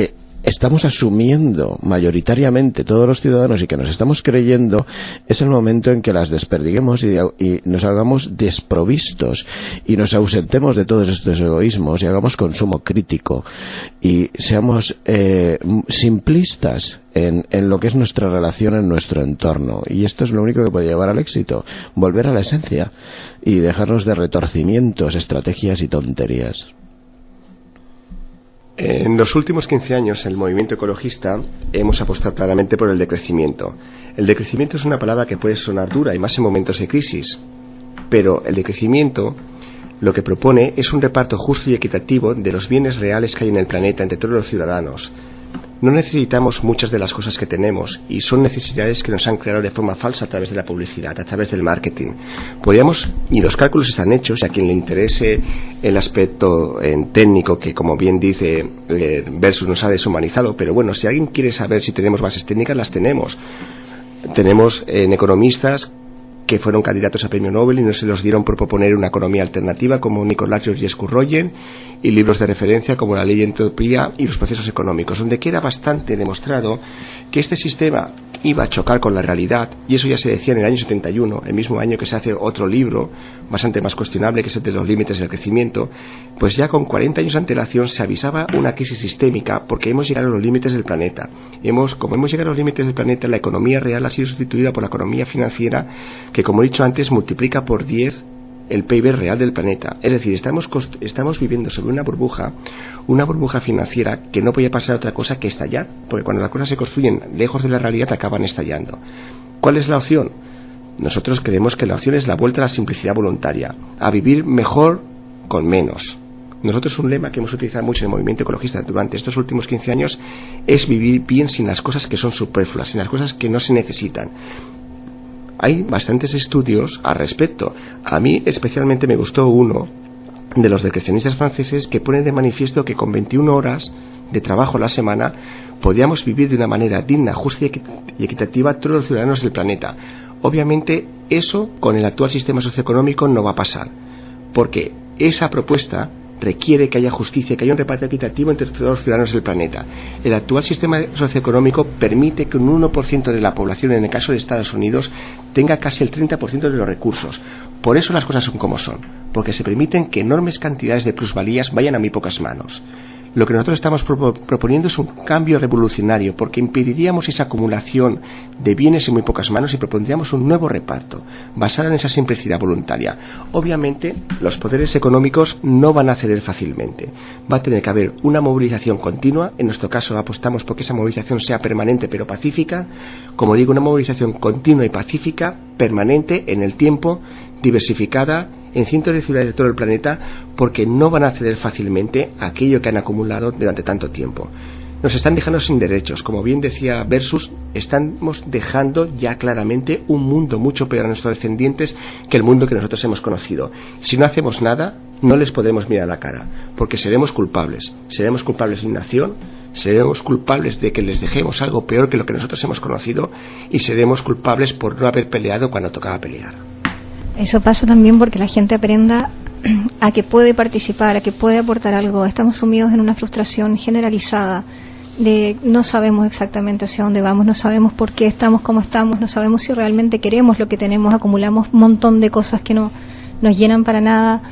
estamos asumiendo mayoritariamente todos los ciudadanos y que nos estamos creyendo, es el momento en que las desperdiguemos y nos hagamos desprovistos y nos ausentemos de todos estos egoísmos y hagamos consumo crítico y seamos simplistas en lo que es nuestra relación en nuestro entorno. Y esto es lo único que puede llevar al éxito, volver a la esencia y dejarnos de retorcimientos, estrategias y tonterías.
En los últimos 15 años, en el movimiento ecologista, hemos apostado claramente por el decrecimiento. El decrecimiento es una palabra que puede sonar dura, y más en momentos de crisis. Pero el decrecimiento lo que propone es un reparto justo y equitativo de los bienes reales que hay en el planeta entre todos los ciudadanos. No necesitamos muchas de las cosas que tenemos, y son necesidades que nos han creado de forma falsa a través de la publicidad, a través del marketing. Y los cálculos están hechos, y a quien le interese el aspecto técnico, que como bien dice Versus nos ha deshumanizado, pero bueno, si alguien quiere saber si tenemos bases técnicas, las tenemos. Tenemos economistas que fueron candidatos a premio Nobel y no se los dieron por proponer una economía alternativa, como Nicolás Georgescu-Roegen, y libros de referencia como La ley de entropía y los procesos económicos, donde queda bastante demostrado que este sistema iba a chocar con la realidad, y eso ya se decía en el año 71, el mismo año que se hace otro libro bastante más cuestionable, que es el de los límites del crecimiento. Pues ya con 40 años de antelación se avisaba una crisis sistémica, porque hemos llegado a los límites del planeta. Como hemos llegado a los límites del planeta, la economía real ha sido sustituida por la economía financiera, que, como he dicho antes, multiplica por 10 el PIB real del planeta. Es decir, estamos viviendo sobre una burbuja financiera que no puede pasar otra cosa que estallar, porque cuando las cosas se construyen lejos de la realidad acaban estallando. ¿Cuál es la opción? Nosotros creemos que la opción es la vuelta a la simplicidad voluntaria, a vivir mejor con menos. Nosotros, un lema que hemos utilizado mucho en el movimiento ecologista durante estos últimos 15 años es vivir bien sin las cosas que son superfluas, sin las cosas que no se necesitan. Hay bastantes estudios al respecto. A mí especialmente me gustó uno de los decrecientistas franceses, que pone de manifiesto que con 21 horas de trabajo a la semana podíamos vivir de una manera digna, justa y equitativa todos los ciudadanos del planeta. Obviamente eso con el actual sistema socioeconómico no va a pasar, porque esa propuesta requiere que haya justicia, que haya un reparto equitativo entre todos los ciudadanos del planeta. El actual sistema socioeconómico permite que un 1% de la población, en el caso de Estados Unidos, tenga casi el 30% de los recursos. Por eso las cosas son como son, porque se permiten que enormes cantidades de plusvalías vayan a muy pocas manos. Lo que nosotros estamos proponiendo es un cambio revolucionario, porque impediríamos esa acumulación de bienes en muy pocas manos y propondríamos un nuevo reparto, basado en esa simplicidad voluntaria. Obviamente, los poderes económicos no van a ceder fácilmente. Va a tener que haber una movilización continua. En nuestro caso apostamos porque esa movilización sea permanente pero pacífica. Como digo, una movilización continua y pacífica, permanente en el tiempo, diversificada en cientos de ciudades de todo el planeta, porque no van a ceder fácilmente a aquello que han acumulado durante tanto tiempo. Nos están dejando sin derechos, como bien decía Versus, estamos dejando ya claramente un mundo mucho peor a nuestros descendientes que el mundo que nosotros hemos conocido. Si no hacemos nada, no les podemos mirar a la cara, porque seremos culpables de inacción, seremos culpables de que les dejemos algo peor que lo que nosotros hemos conocido, y seremos culpables por no haber peleado cuando tocaba pelear.
Eso pasa también porque la gente aprenda a que puede participar, a que puede aportar algo. Estamos sumidos en una frustración generalizada de no sabemos exactamente hacia dónde vamos, no sabemos por qué estamos como estamos, no sabemos si realmente queremos lo que tenemos, acumulamos un montón de cosas que no nos llenan para nada.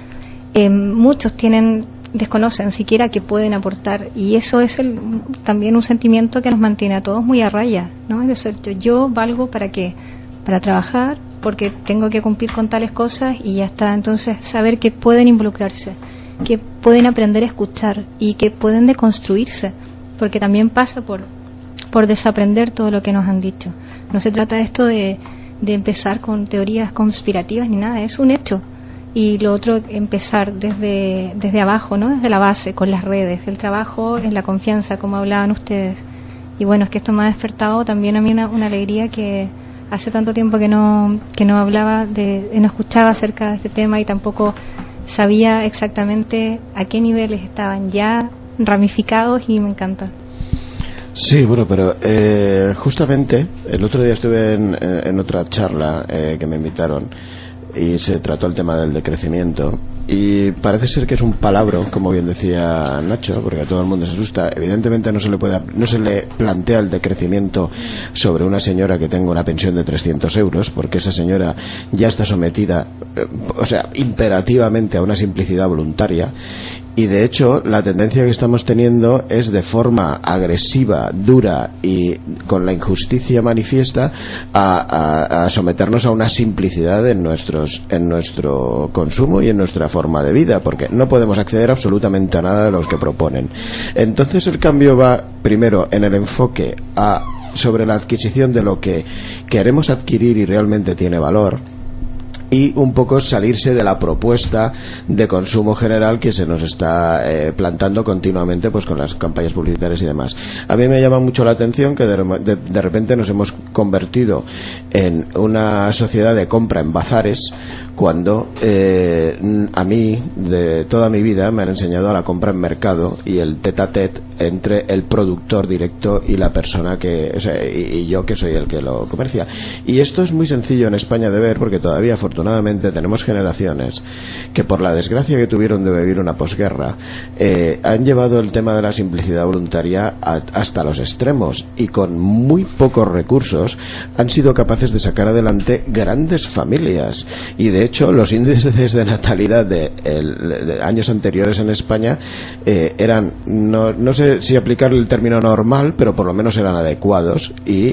Muchos desconocen siquiera que pueden aportar, y eso es también un sentimiento que nos mantiene a todos muy a raya, ¿no? Es decir, yo valgo para qué, para trabajar, porque tengo que cumplir con tales cosas y ya está. Entonces, saber que pueden involucrarse, que pueden aprender a escuchar y que pueden deconstruirse, porque también pasa por desaprender todo lo que nos han dicho. No se trata esto de empezar con teorías conspirativas ni nada, es un hecho. Y lo otro, empezar desde abajo, ¿no? Desde la base, con las redes, el trabajo en la confianza, como hablaban ustedes. Y bueno, es que esto me ha despertado también a mí una alegría que hace tanto tiempo que no hablaba no escuchaba acerca de este tema, y tampoco sabía exactamente a qué niveles estaban ya ramificados, y me encanta.
Sí, bueno, pero justamente el otro día estuve en otra charla que me invitaron, y se trató el tema del decrecimiento. Y parece ser que es un palabro, como bien decía Nacho, porque a todo el mundo se asusta. Evidentemente no se le plantea el decrecimiento sobre una señora que tenga una pensión de 300 euros, porque esa señora ya está sometida, imperativamente a una simplicidad voluntaria. Y de hecho la tendencia que estamos teniendo es de forma agresiva, dura y con la injusticia manifiesta a someternos a una simplicidad en nuestro consumo y en nuestra forma de vida, porque no podemos acceder absolutamente a nada de los que proponen. Entonces el cambio va primero en el enfoque sobre la adquisición de lo que queremos adquirir y realmente tiene valor, y un poco salirse de la propuesta de consumo general que se nos está plantando continuamente, pues con las campañas publicitarias y demás. A mí me llama mucho la atención que de repente nos hemos convertido en una sociedad de compra en bazares, cuando a mí de toda mi vida me han enseñado a la compra en mercado y el tete-a-tete entre el productor directo y la persona y yo, que soy el que lo comercia. Y esto es muy sencillo en España de ver, porque todavía afortunadamente tenemos generaciones que, por la desgracia que tuvieron de vivir una posguerra, han llevado el tema de la simplicidad voluntaria hasta los extremos, y con muy pocos recursos han sido capaces de sacar adelante grandes familias. Y de hecho los índices de natalidad de años anteriores en España eran, no sé si aplicar el término normal, pero por lo menos eran adecuados, y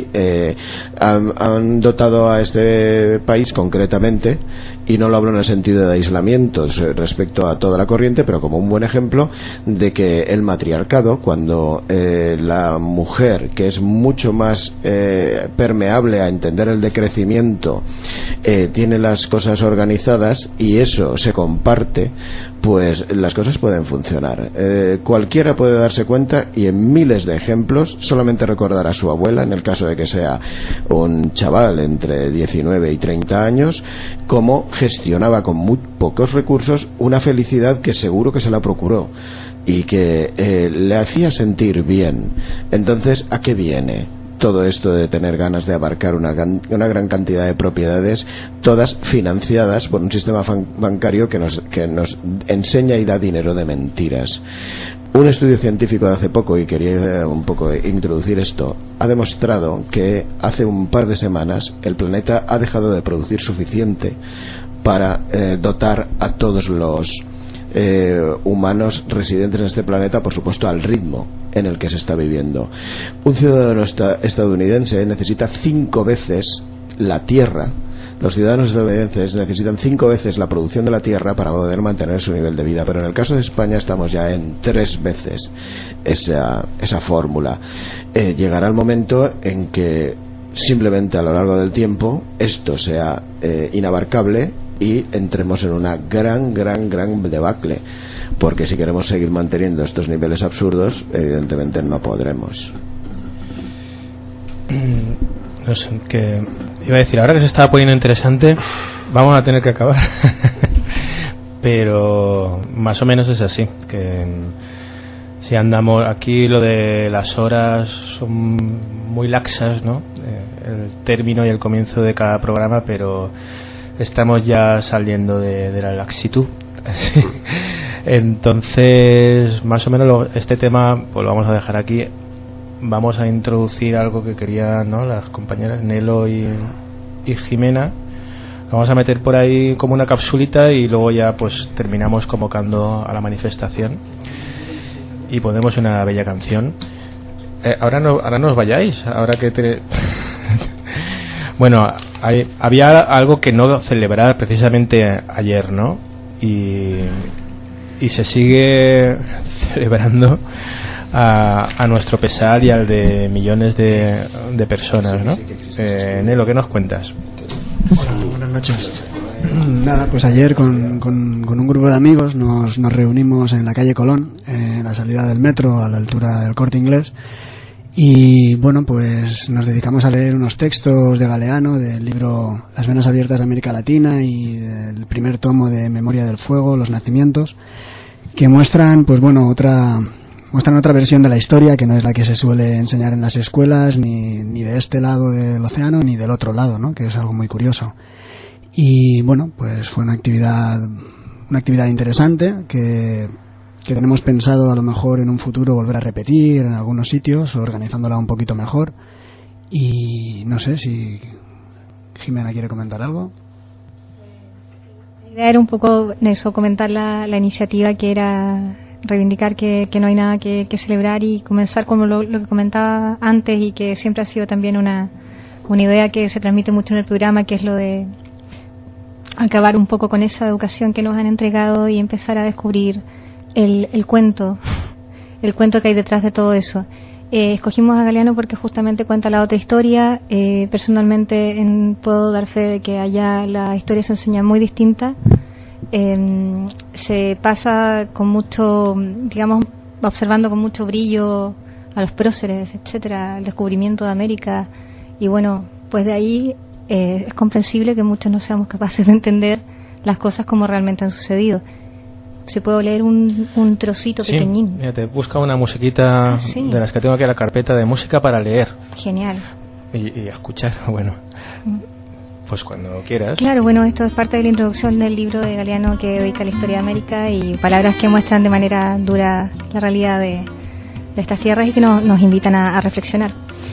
han dotado a este país concretamente, y no lo hablo en el sentido de aislamiento respecto a toda la corriente, pero como un buen ejemplo de que el matriarcado, cuando la mujer, que es mucho más permeable a entender el decrecimiento, tiene las cosas organizadas y eso se comparte, pues las cosas pueden funcionar. Cualquiera puede darse cuenta, y en miles de ejemplos, solamente recordar a su abuela, en el caso de que sea un chaval entre 19 y 30 años, cómo gestionaba con muy pocos recursos una felicidad que seguro que se la procuró y que le hacía sentir bien. Entonces, ¿a qué viene todo esto de tener ganas de abarcar una gran cantidad de propiedades, todas financiadas por un sistema bancario que nos enseña y da dinero de mentiras? Un estudio científico de hace poco, y quería un poco introducir esto, ha demostrado que hace un par de semanas el planeta ha dejado de producir suficiente para dotar a todos los humanos residentes en este planeta, por supuesto al ritmo en el que se está viviendo. Un ciudadano estadounidense necesita 5 veces la tierra. Los ciudadanos estadounidenses necesitan 5 veces la producción de la tierra para poder mantener su nivel de vida, pero en el caso de España estamos ya en 3 veces esa fórmula. Llegará el momento en que simplemente a lo largo del tiempo esto sea inabarcable y entremos en una gran debacle, porque si queremos seguir manteniendo estos niveles absurdos, evidentemente no podremos.
No sé, que iba a decir, ahora que se estaba poniendo interesante, vamos a tener que acabar. Pero más o menos es así, que si andamos aquí, lo de las horas son muy laxas, ¿no? El término y el comienzo de cada programa, pero estamos ya saliendo de la laxitud. Entonces, más o menos este tema pues lo vamos a dejar aquí. Vamos a introducir algo que querían, ¿no?, las compañeras Nelo y Jimena. Lo vamos a meter por ahí como una capsulita y luego ya pues terminamos convocando a la manifestación y ponemos una bella canción. Ahora no os vayáis, ahora que bueno, había algo que no celebrar precisamente ayer, ¿no? Y se sigue celebrando a nuestro pesar y al de millones de personas, ¿no? Nelo, ¿qué nos cuentas?
Hola, buenas noches. Nada, pues ayer con un grupo de amigos nos reunimos en la calle Colón, en la salida del metro, a la altura del Corte Inglés, y bueno, pues nos dedicamos a leer unos textos de Galeano, del libro Las venas abiertas de América Latina, y del primer tomo de Memoria del Fuego, Los nacimientos, que muestran, pues bueno, muestran otra versión de la historia, que no es la que se suele enseñar en las escuelas, ni de este lado del océano ni del otro lado, ¿no?, que es algo muy curioso. Y bueno, pues fue una actividad interesante que tenemos pensado a lo mejor en un futuro volver a repetir en algunos sitios, organizándola un poquito mejor. Y no sé si Jimena quiere comentar algo.
La idea era un poco eso, comentar la iniciativa, que era reivindicar que no hay nada que celebrar, y comenzar como lo que comentaba antes, y que siempre ha sido también una idea que se transmite mucho en el programa, que es lo de acabar un poco con esa educación que nos han entregado y empezar a descubrir el cuento que hay detrás de todo eso. Escogimos a Galeano porque justamente cuenta la otra historia. Personalmente puedo dar fe de que allá la historia se enseña muy distinta. Se pasa con mucho, digamos, observando con mucho brillo a los próceres, etcétera, el descubrimiento de América, y bueno, pues de ahí es comprensible que muchos no seamos capaces de entender las cosas como realmente han sucedido. Se puede leer un trocito pequeñín.
Mira, te busca una musiquita de las que tengo aquí en la carpeta de música para leer.
Genial.
Y escuchar, bueno. Pues cuando quieras.
Claro, bueno, esto es parte de la introducción del libro de Galeano, que dedica a la historia de América, y palabras que muestran de manera dura la realidad de estas tierras y que nos invitan a reflexionar.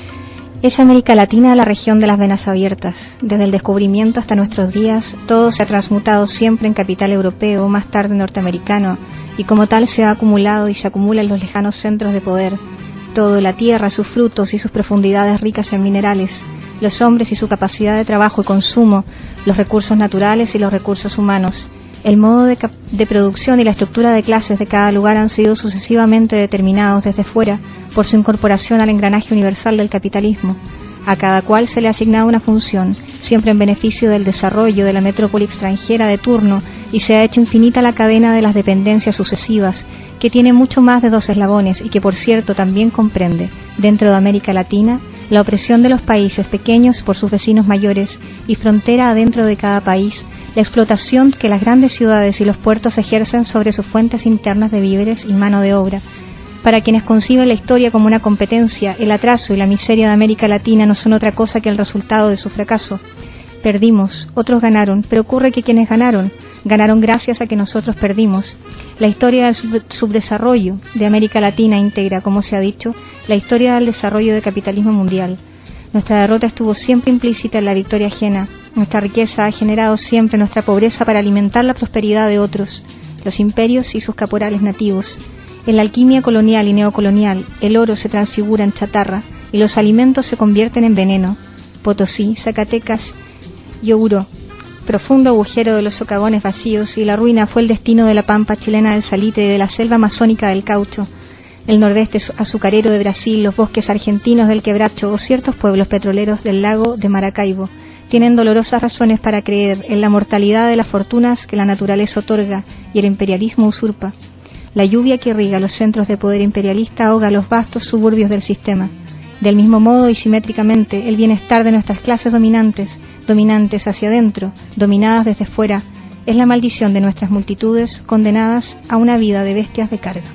Es América Latina la región de las venas abiertas. Desde el descubrimiento hasta nuestros días, todo se ha transmutado siempre en capital europeo, más tarde norteamericano, y como tal se ha acumulado y se acumula en los lejanos centros de poder. Todo, la tierra, sus frutos y sus profundidades ricas en minerales, los hombres y su capacidad de trabajo y consumo, los recursos naturales y los recursos humanos. El modo de producción y la estructura de clases de cada lugar han sido sucesivamente determinados desde fuera por su incorporación al engranaje universal del capitalismo. A cada cual se le ha asignado una función, siempre en beneficio del desarrollo de la metrópoli extranjera de turno, y se ha hecho infinita la cadena de las dependencias sucesivas, que tiene mucho más de 2 eslabones y que, por cierto, también comprende, dentro de América Latina, la opresión de los países pequeños por sus vecinos mayores, y frontera adentro de cada país, la explotación que las grandes ciudades y los puertos ejercen sobre sus fuentes internas de víveres y mano de obra. Para quienes conciben la historia como una competencia, el atraso y la miseria de América Latina no son otra cosa que el resultado de su fracaso. Perdimos, otros ganaron, pero ocurre que quienes ganaron gracias a que nosotros perdimos. La historia del subdesarrollo de América Latina integra, como se ha dicho, la historia del desarrollo del capitalismo mundial. Nuestra derrota estuvo siempre implícita en la victoria ajena. Nuestra riqueza ha generado siempre nuestra pobreza para alimentar la prosperidad de otros, los imperios y sus caporales nativos. En la alquimia colonial y neocolonial, el oro se transfigura en chatarra y los alimentos se convierten en veneno. Potosí, Zacatecas y Oruro, profundo agujero de los socavones vacíos, y la ruina fue el destino de la pampa chilena del salitre y de la selva amazónica del caucho. El nordeste azucarero de Brasil, los bosques argentinos del Quebracho o ciertos pueblos petroleros del lago de Maracaibo tienen dolorosas razones para creer en la mortalidad de las fortunas que la naturaleza otorga y el imperialismo usurpa. La lluvia que irriga los centros de poder imperialista ahoga los vastos suburbios del sistema. Del mismo modo y simétricamente, el bienestar de nuestras clases dominantes hacia adentro, dominadas desde fuera, es la maldición de nuestras multitudes condenadas a una vida de bestias de carga.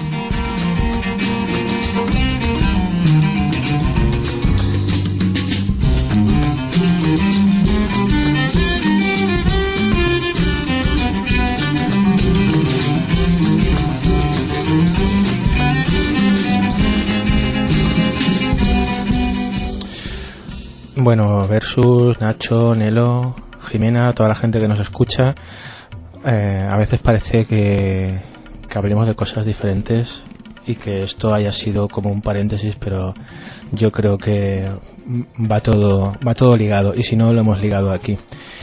Bueno, Versus, Nacho, Nelo, Jimena, toda la gente que nos escucha, a veces parece que hablemos de cosas diferentes y que esto haya sido como un paréntesis, pero yo creo que va todo ligado, y si no, lo hemos ligado aquí.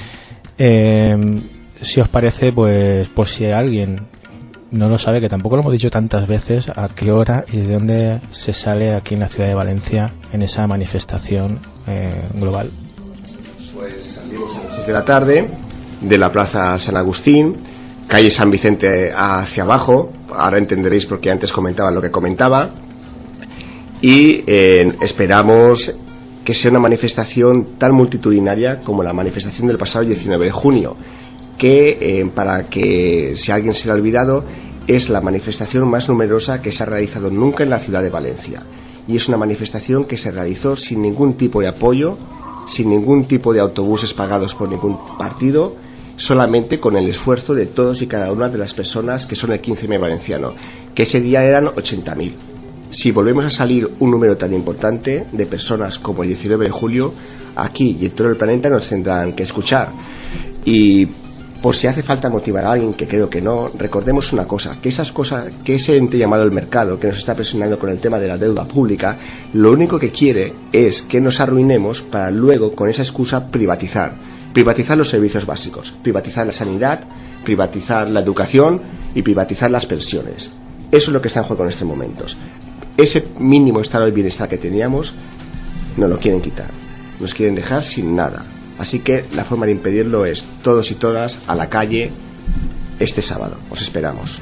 Si os parece, pues por si alguien no lo sabe, que tampoco lo hemos dicho tantas veces, a qué hora y de dónde se sale aquí en la ciudad de Valencia en esa manifestación global.
Pues salimos a las 6 de la tarde de la Plaza San Agustín, calle San Vicente hacia abajo. Ahora entenderéis por qué antes comentaba lo que comentaba. Y esperamos que sea una manifestación tan multitudinaria como la manifestación del pasado 19 de junio, que para que si alguien se le ha olvidado, es la manifestación más numerosa que se ha realizado nunca en la ciudad de Valencia, y es una manifestación que se realizó sin ningún tipo de apoyo sin ningún tipo de autobuses pagados por ningún partido, solamente con el esfuerzo de todos y cada una de las personas que son el 15M valenciano, que ese día eran 80.000. Si volvemos a salir un número tan importante de personas como el 19 de julio, aquí y en todo el planeta nos tendrán que escuchar. Y por si hace falta motivar a alguien, que creo que no, recordemos una cosa, que esas cosas, que ese ente llamado el mercado, que nos está presionando con el tema de la deuda pública, lo único que quiere es que nos arruinemos para luego, con esa excusa, privatizar los servicios básicos, privatizar la sanidad, privatizar la educación y privatizar las pensiones. Eso es lo que está en juego en estos momentos. Ese mínimo estado de bienestar que teníamos nos lo quieren quitar, nos quieren dejar sin nada. Así que la forma de impedirlo es todos y todas a la calle este sábado. Os esperamos.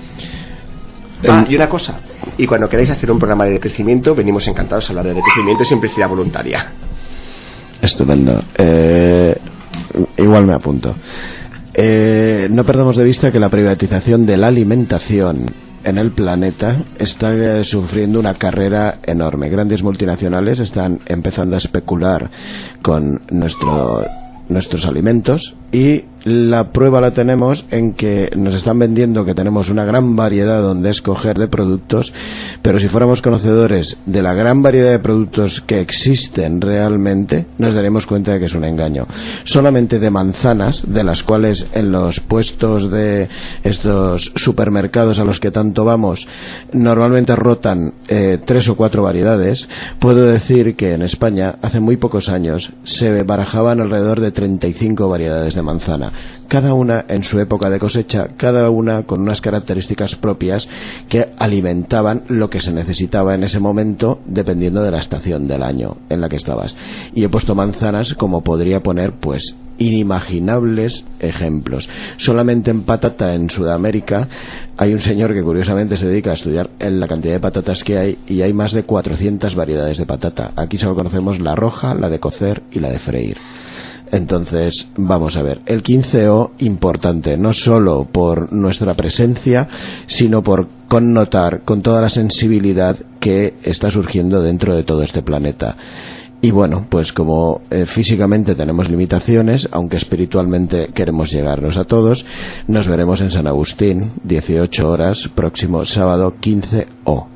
Y una cosa, y cuando queráis hacer un programa de decrecimiento, venimos encantados a hablar de decrecimiento y simplicidad voluntaria.
Estupendo. Igual me apunto. No perdamos de vista que la privatización de la alimentación en el planeta está sufriendo una carrera enorme. Grandes multinacionales están empezando a especular con nuestros alimentos, y la prueba la tenemos en que nos están vendiendo que tenemos una gran variedad donde escoger de productos, pero si fuéramos conocedores de la gran variedad de productos que existen realmente, nos daremos cuenta de que es un engaño. Solamente de manzanas, de las cuales en los puestos de estos supermercados a los que tanto vamos normalmente rotan 3 o 4 variedades, puedo decir que en España hace muy pocos años se barajaban alrededor de 35 variedades de manzana, cada una en su época de cosecha, cada una con unas características propias que alimentaban lo que se necesitaba en ese momento dependiendo de la estación del año en la que estabas. Y he puesto manzanas como podría poner pues inimaginables ejemplos. Solamente en patata en Sudamérica hay un señor que curiosamente se dedica a estudiar la cantidad de patatas que hay, y hay más de 400 variedades de patata. Aquí solo conocemos la roja, la de cocer y la de freír. Entonces, vamos a ver, el 15O importante, no solo por nuestra presencia, sino por connotar con toda la sensibilidad que está surgiendo dentro de todo este planeta. Y bueno, pues como físicamente tenemos limitaciones, aunque espiritualmente queremos llegarnos a todos, nos veremos en San Agustín, 18 horas, próximo sábado 15O.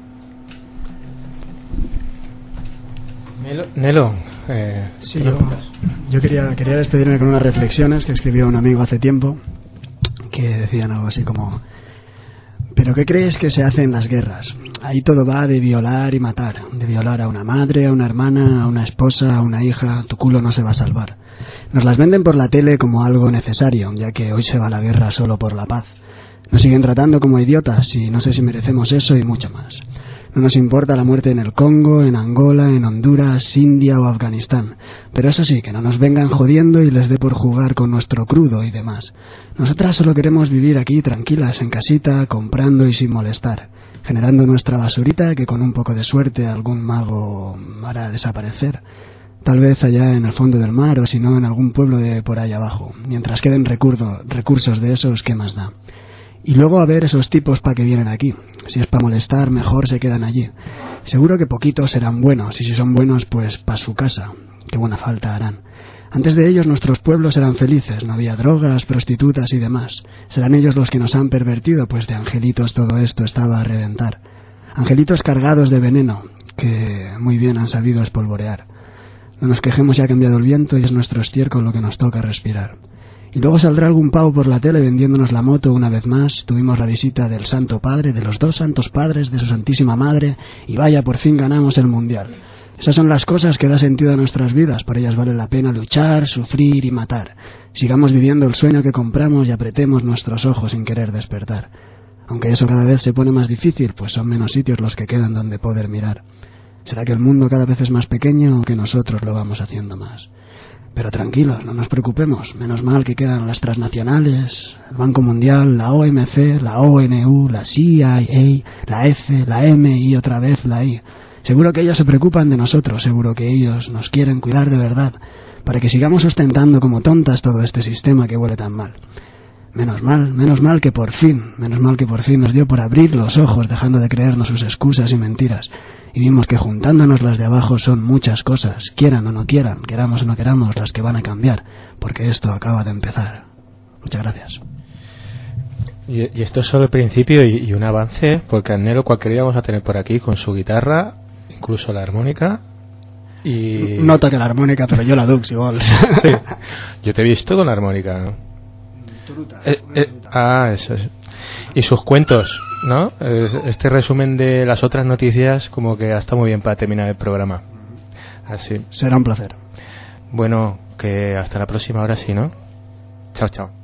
Nelo,
sí, yo quería despedirme con unas reflexiones que escribió un amigo hace tiempo, que decían algo así como: ¿pero qué crees que se hace en las guerras? Ahí todo va de violar y matar, de violar a una madre, a una hermana, a una esposa, a una hija. Tu culo no se va a salvar. Nos las venden por la tele como algo necesario, ya que hoy se va a la guerra solo por la paz. Nos siguen tratando como idiotas y no sé si merecemos eso y mucho más. No nos importa la muerte en el Congo, en Angola, en Honduras, India o Afganistán. Pero eso sí, que no nos vengan jodiendo y les dé por jugar con nuestro crudo y demás. Nosotras solo queremos vivir aquí tranquilas, en casita, comprando y sin molestar, generando nuestra basurita que con un poco de suerte algún mago hará desaparecer. Tal vez allá en el fondo del mar, o si no en algún pueblo de por ahí abajo. Mientras queden recursos de esos, ¿qué más da? Y luego a ver esos tipos para que vienen aquí. Si es para molestar, mejor se quedan allí. Seguro que poquitos serán buenos, y si son buenos, pues para su casa. Qué buena falta harán. Antes de ellos nuestros pueblos eran felices, no había drogas, prostitutas y demás. Serán ellos los que nos han pervertido, pues de angelitos todo esto estaba a reventar. Angelitos cargados de veneno, que muy bien han sabido espolvorear. No nos quejemos, ya ha cambiado el viento y es nuestro estiércol lo que nos toca respirar. Y luego saldrá algún pavo por la tele vendiéndonos la moto una vez más. Tuvimos la visita del Santo Padre, de los 2 Santos Padres, de su Santísima Madre, y vaya, por fin ganamos el Mundial. Esas son las cosas que da sentido a nuestras vidas, por ellas vale la pena luchar, sufrir y matar. Sigamos viviendo el sueño que compramos y apretemos nuestros ojos sin querer despertar. Aunque eso cada vez se pone más difícil, pues son menos sitios los que quedan donde poder mirar. ¿Será que el mundo cada vez es más pequeño o que nosotros lo vamos haciendo más? Pero tranquilos, no nos preocupemos, menos mal que quedan las transnacionales, el Banco Mundial, la OMC, la ONU, la CIA, la F, la M y otra vez la I. Seguro que ellos se preocupan de nosotros, seguro que ellos nos quieren cuidar de verdad, para que sigamos sustentando como tontas todo este sistema que huele tan mal. Menos mal que por fin nos dio por abrir los ojos dejando de creernos sus excusas y mentiras. y vimos que juntándonos las de abajo son muchas cosas, quieran o no quieran, queramos o no queramos, las que van a cambiar, porque esto acaba de empezar. Muchas gracias.
Y esto es solo el principio y un avance, porque al Nelo cualquier día vamos a tener por aquí con su guitarra, incluso la armónica. Y
no toque la armónica, pero yo la dux igual.
Sí. Yo te he visto con la armónica, ¿no? Eso es. Y sus cuentos, ¿no? Este resumen de las otras noticias como que está muy bien para terminar el programa. Así.
Será un placer.
Bueno, que hasta la próxima, ahora sí, ¿no? Chao, chao.